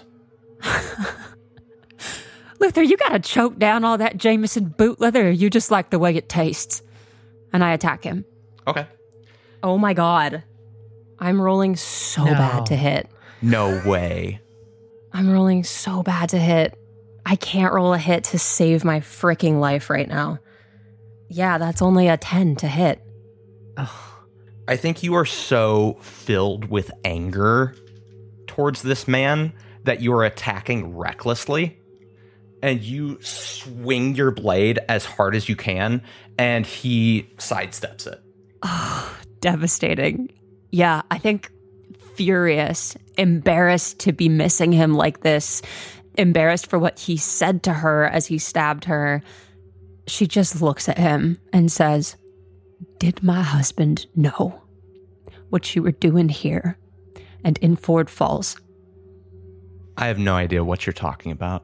Luther, you gotta choke down all that Jameson boot leather, or you just like the way it tastes. And I attack him. Okay. Oh my god. I'm rolling so bad to hit. No way. I'm rolling so bad to hit. I can't roll a hit to save my freaking life right now. Yeah, that's only a 10 to hit. I think you are so filled with anger towards this man that you are attacking recklessly, and you swing your blade as hard as you can, and he sidesteps it. Devastating. Yeah, I think furious, embarrassed to be missing him like this, embarrassed for what he said to her as he stabbed her. She just looks at him and says, "Did my husband know what you were doing here and in Ford Falls?" I have no idea what you're talking about.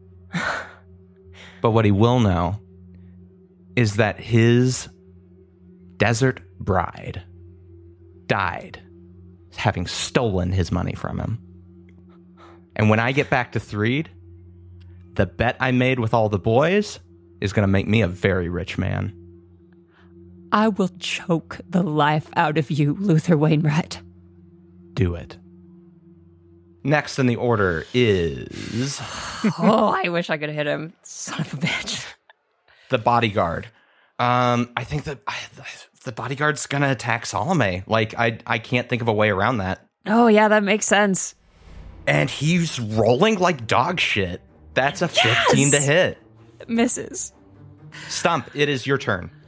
But what he will know is that his desert bride died having stolen his money from him. And when I get back to Threed, the bet I made with all the boys is going to make me a very rich man. "I will choke the life out of you, Luther Wainwright." Do it. Next in the order is Oh, I wish I could hit him. Son of a bitch. the bodyguard. I think that the bodyguard's going to attack Salome. Like, I can't think of a way around that. Oh, yeah, that makes sense. And he's rolling like dog shit. That's a 15 to hit. Misses. Stump, it is your turn.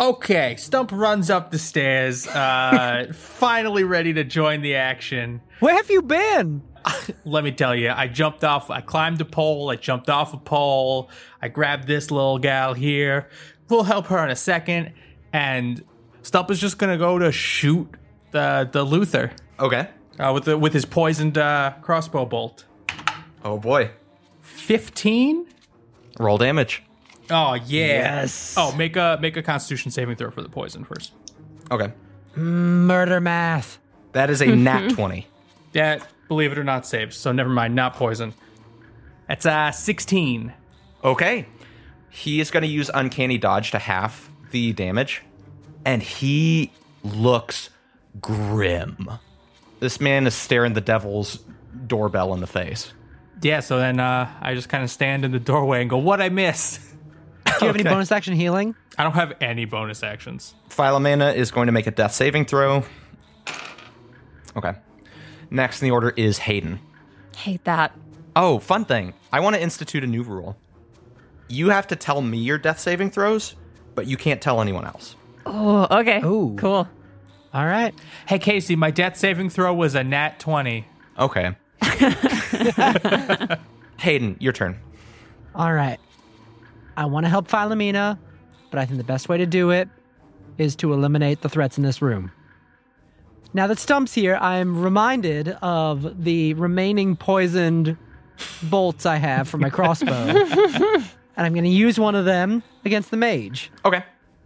Okay, Stump runs up the stairs, finally ready to join the action. Where have you been? Let me tell you, I climbed a pole, I jumped off a pole, I grabbed this little gal here. We'll help her in a second, and Stump is just gonna go to shoot the Luther Okay. with his poisoned crossbow bolt. Oh boy. 15? Roll damage. Oh yeah. Yes. Oh, make a Constitution saving throw for the poison first. Okay. Murder math. That is a nat 20. That, believe it or not, saves. So never mind, not poison. That's 16. Okay. He is going to use Uncanny Dodge to half the damage, and he looks grim. This man is staring the devil's doorbell in the face. Yeah, so then I just kind of stand in the doorway and go, "What'd I miss?" Do you have any bonus action healing? I don't have any bonus actions. Philomena is going to make a death saving throw. Okay. Next in the order is Hayden. Hate that. Oh, fun thing. I want to institute a new rule. You have to tell me your death saving throws, but you can't tell anyone else. Oh, okay. Ooh. Cool. All right. Hey, Casey, my death saving throw was a nat 20. Okay. Hayden, your turn. All right. I want to help Philomena, but I think the best way to do it is to eliminate the threats in this room. Now that Stump's here, I'm reminded of the remaining poisoned bolts I have for my crossbow. And I'm going to use one of them against the mage. Okay.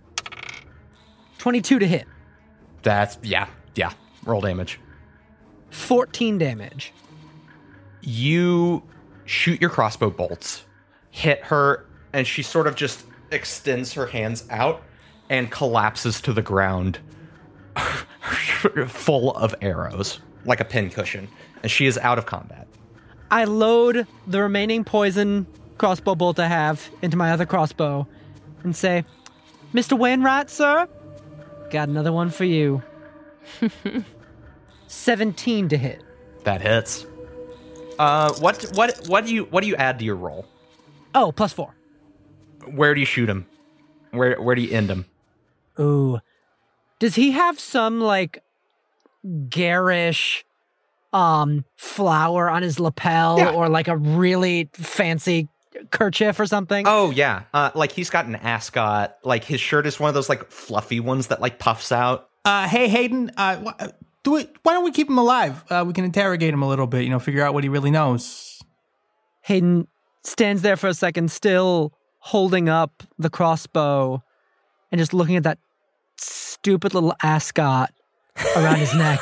22 to hit. That's, yeah. Roll damage. 14 damage. You shoot your crossbow bolts, hit her, and she sort of just extends her hands out and collapses to the ground full of arrows, like a pincushion, and she is out of combat. I load the remaining poison crossbow bolt I have into my other crossbow and say, Mr. Wainwright, sir, got another one for you. 17 to hit. That hits. What do you add to your roll? Oh, +4. Where do you shoot him? Where do you end him? Ooh. Does he have some, like, garish flower on his lapel or, like, a really fancy kerchief or something? Oh, yeah. Like, he's got an ascot. Like, his shirt is one of those, like, fluffy ones that, like, puffs out. Hey, Hayden, why don't we keep him alive? We can interrogate him a little bit, figure out what he really knows. Hayden stands there for a second, still holding up the crossbow and just looking at that stupid little ascot around his neck.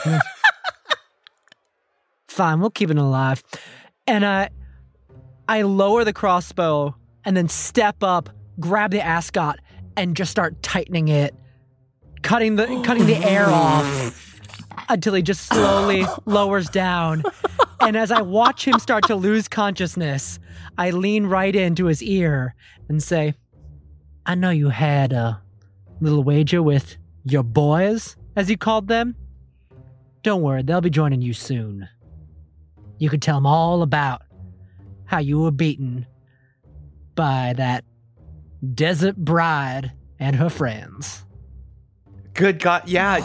Fine, we'll keep it alive. And I lower the crossbow and then step up, grab the ascot, and just start tightening it, cutting the air off until he just slowly lowers down. And as I watch him start to lose consciousness, I lean right into his ear and say, I know you had a little wager with your boys, as you called them. Don't worry, they'll be joining you soon. You could tell them all about how you were beaten by that desert bride and her friends. Good God. Yeah.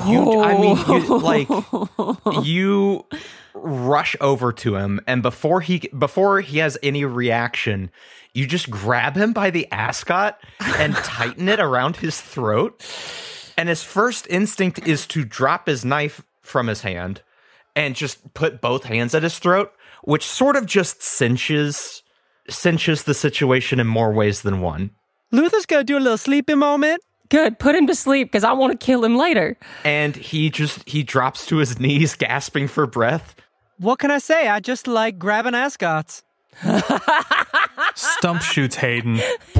You rush over to him, and before he has any reaction, you just grab him by the ascot and tighten it around his throat. And his first instinct is to drop his knife from his hand and just put both hands at his throat, which sort of just cinches the situation in more ways than one. Luther's gonna do a little sleepy moment. Good. Put him to sleep because I want to kill him later. And he drops to his knees, gasping for breath. What can I say? I just like grabbing ascots. Stump shoots Hayden.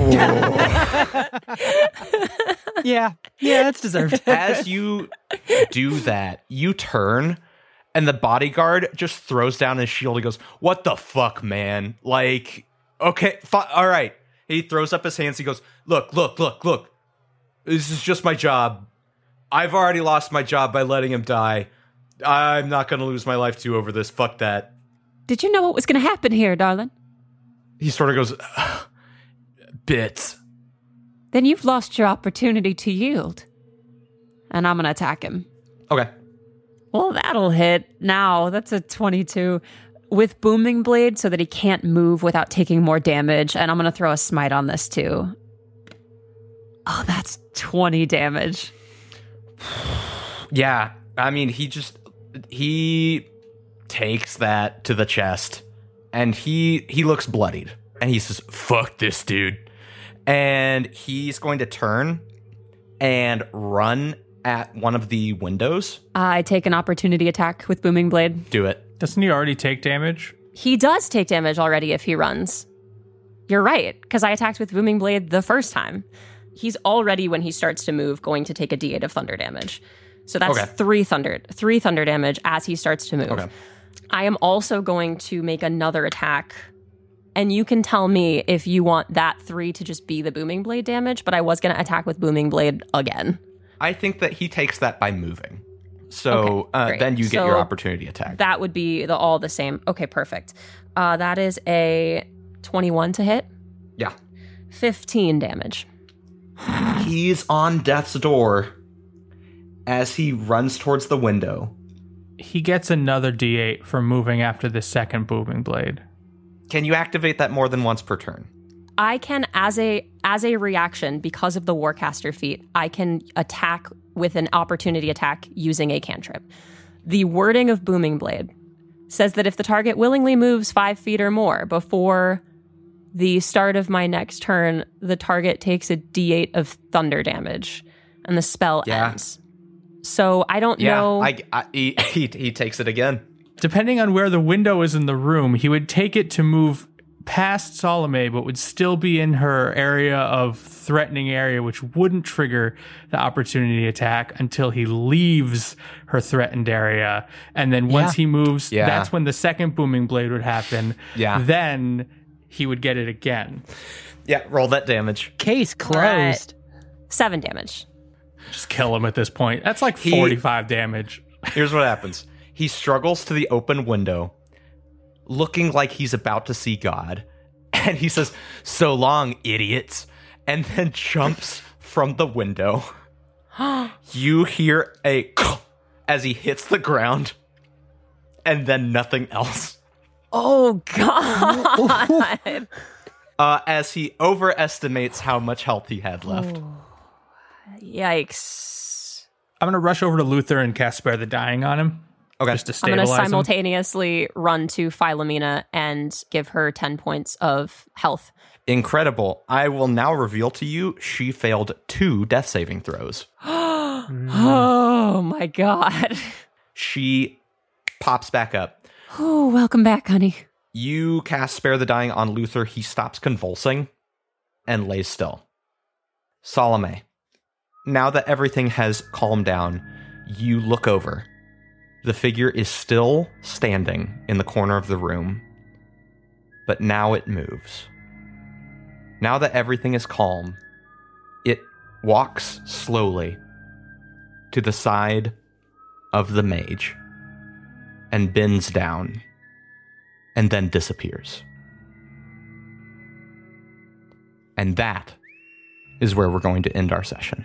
Yeah, that's deserved. As you do that, you turn, and the bodyguard just throws down his shield and goes, "What the fuck, man? Like, okay, all right." He throws up his hands. He goes, Look. This is just my job. I've already lost my job by letting him die. I'm not going to lose my life too over this. Fuck that." Did you know what was going to happen here, darling? He sort of goes, "Bits." then you've lost your opportunity to yield. And I'm going to attack him. Okay. Well, that'll hit. Now, that's a 22 with Booming Blade so that he can't move without taking more damage. And I'm going to throw a smite on this too. Oh, that's 20 damage. Yeah. I mean, he takes that to the chest and he looks bloodied and he says, "Fuck this dude." And he's going to turn and run at one of the windows. I take an opportunity attack with Booming Blade. Do it. Doesn't he already take damage? He does take damage already if he runs. You're right, because I attacked with Booming Blade the first time. He's already, when he starts to move, going to take a d8 of thunder damage. So that's three thunder damage as he starts to move. Okay. I am also going to make another attack, and you can tell me if you want that 3 to just be the Booming Blade damage, but I was going to attack with Booming Blade again. I think that he takes that by moving. So then you get your opportunity attack. That would be all the same. Okay, perfect. That is a 21 to hit. Yeah. 15 damage. He's on death's door as he runs towards the window. He gets another d8 for moving after the second Booming Blade. Can you activate that more than once per turn? I can, as a reaction, because of the Warcaster feat, I can attack with an opportunity attack using a cantrip. The wording of Booming Blade says that if the target willingly moves 5 feet or more before the start of my next turn, the target takes a d8 of thunder damage, and the spell ends. So I don't know. He takes it again. Depending on where the window is in the room, he would take it to move past Salome, but would still be in her area of threatening area, which wouldn't trigger the opportunity attack until he leaves her threatened area. And then once he moves, that's when the second Booming Blade would happen. Yeah. Then he would get it again. Yeah, roll that damage. Case closed. 7 damage. Just kill him at this point. That's like 45 damage. Here's what happens. He struggles to the open window, looking like he's about to see God. And he says, "So long, idiots." And then jumps from the window. You hear a as he hits the ground. And then nothing else. Oh, God. As he overestimates how much health he had left. Oh. Yikes. I'm going to rush over to Luther and cast Spare the Dying on him. Okay. Just to stabilize I'm going to simultaneously run to Philomena and give her 10 points of health. Incredible. I will now reveal to you she failed 2 death saving throws. Oh, my God. She pops back up. Oh, welcome back, honey. You cast Spare the Dying on Luther. He stops convulsing and lays still. Salome, now that everything has calmed down, you look over. The figure is still standing in the corner of the room, but now it moves. Now that everything is calm, it walks slowly to the side of the mage and bends down and then disappears. And that is where we're going to end our session.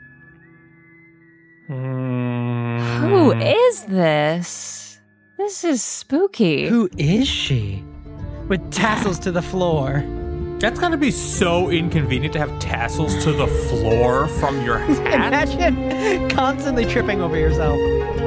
Who is this? This is spooky. Who is she? With tassels to the floor. That's gotta be so inconvenient to have tassels to the floor from your hat. Imagine constantly tripping over yourself.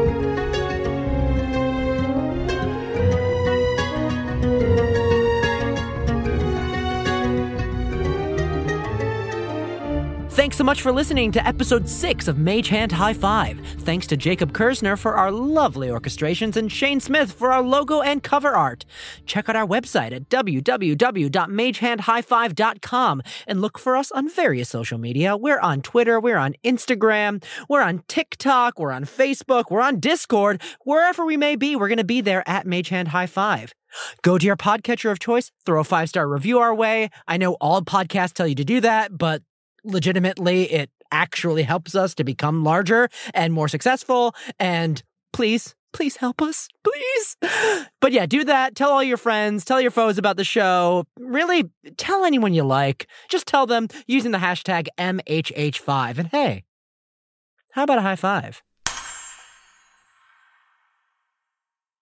Thanks so much for listening to episode 6 of Mage Hand High Five. Thanks to Jacob Kersner for our lovely orchestrations and Shane Smith for our logo and cover art. Check out our website at www.magehandhighfive.com and look for us on various social media. We're on Twitter, we're on Instagram, we're on TikTok, we're on Facebook, we're on Discord. Wherever we may be, we're going to be there at Mage Hand High Five. Go to your podcatcher of choice, throw a 5-star review our way. I know all podcasts tell you to do that, but legitimately, it actually helps us to become larger and more successful. And please Please help us, please. But yeah, do that. Tell all your friends, tell your foes about the show. Really, tell anyone you like. Just tell them using the hashtag MHH5. And hey, how about a high five?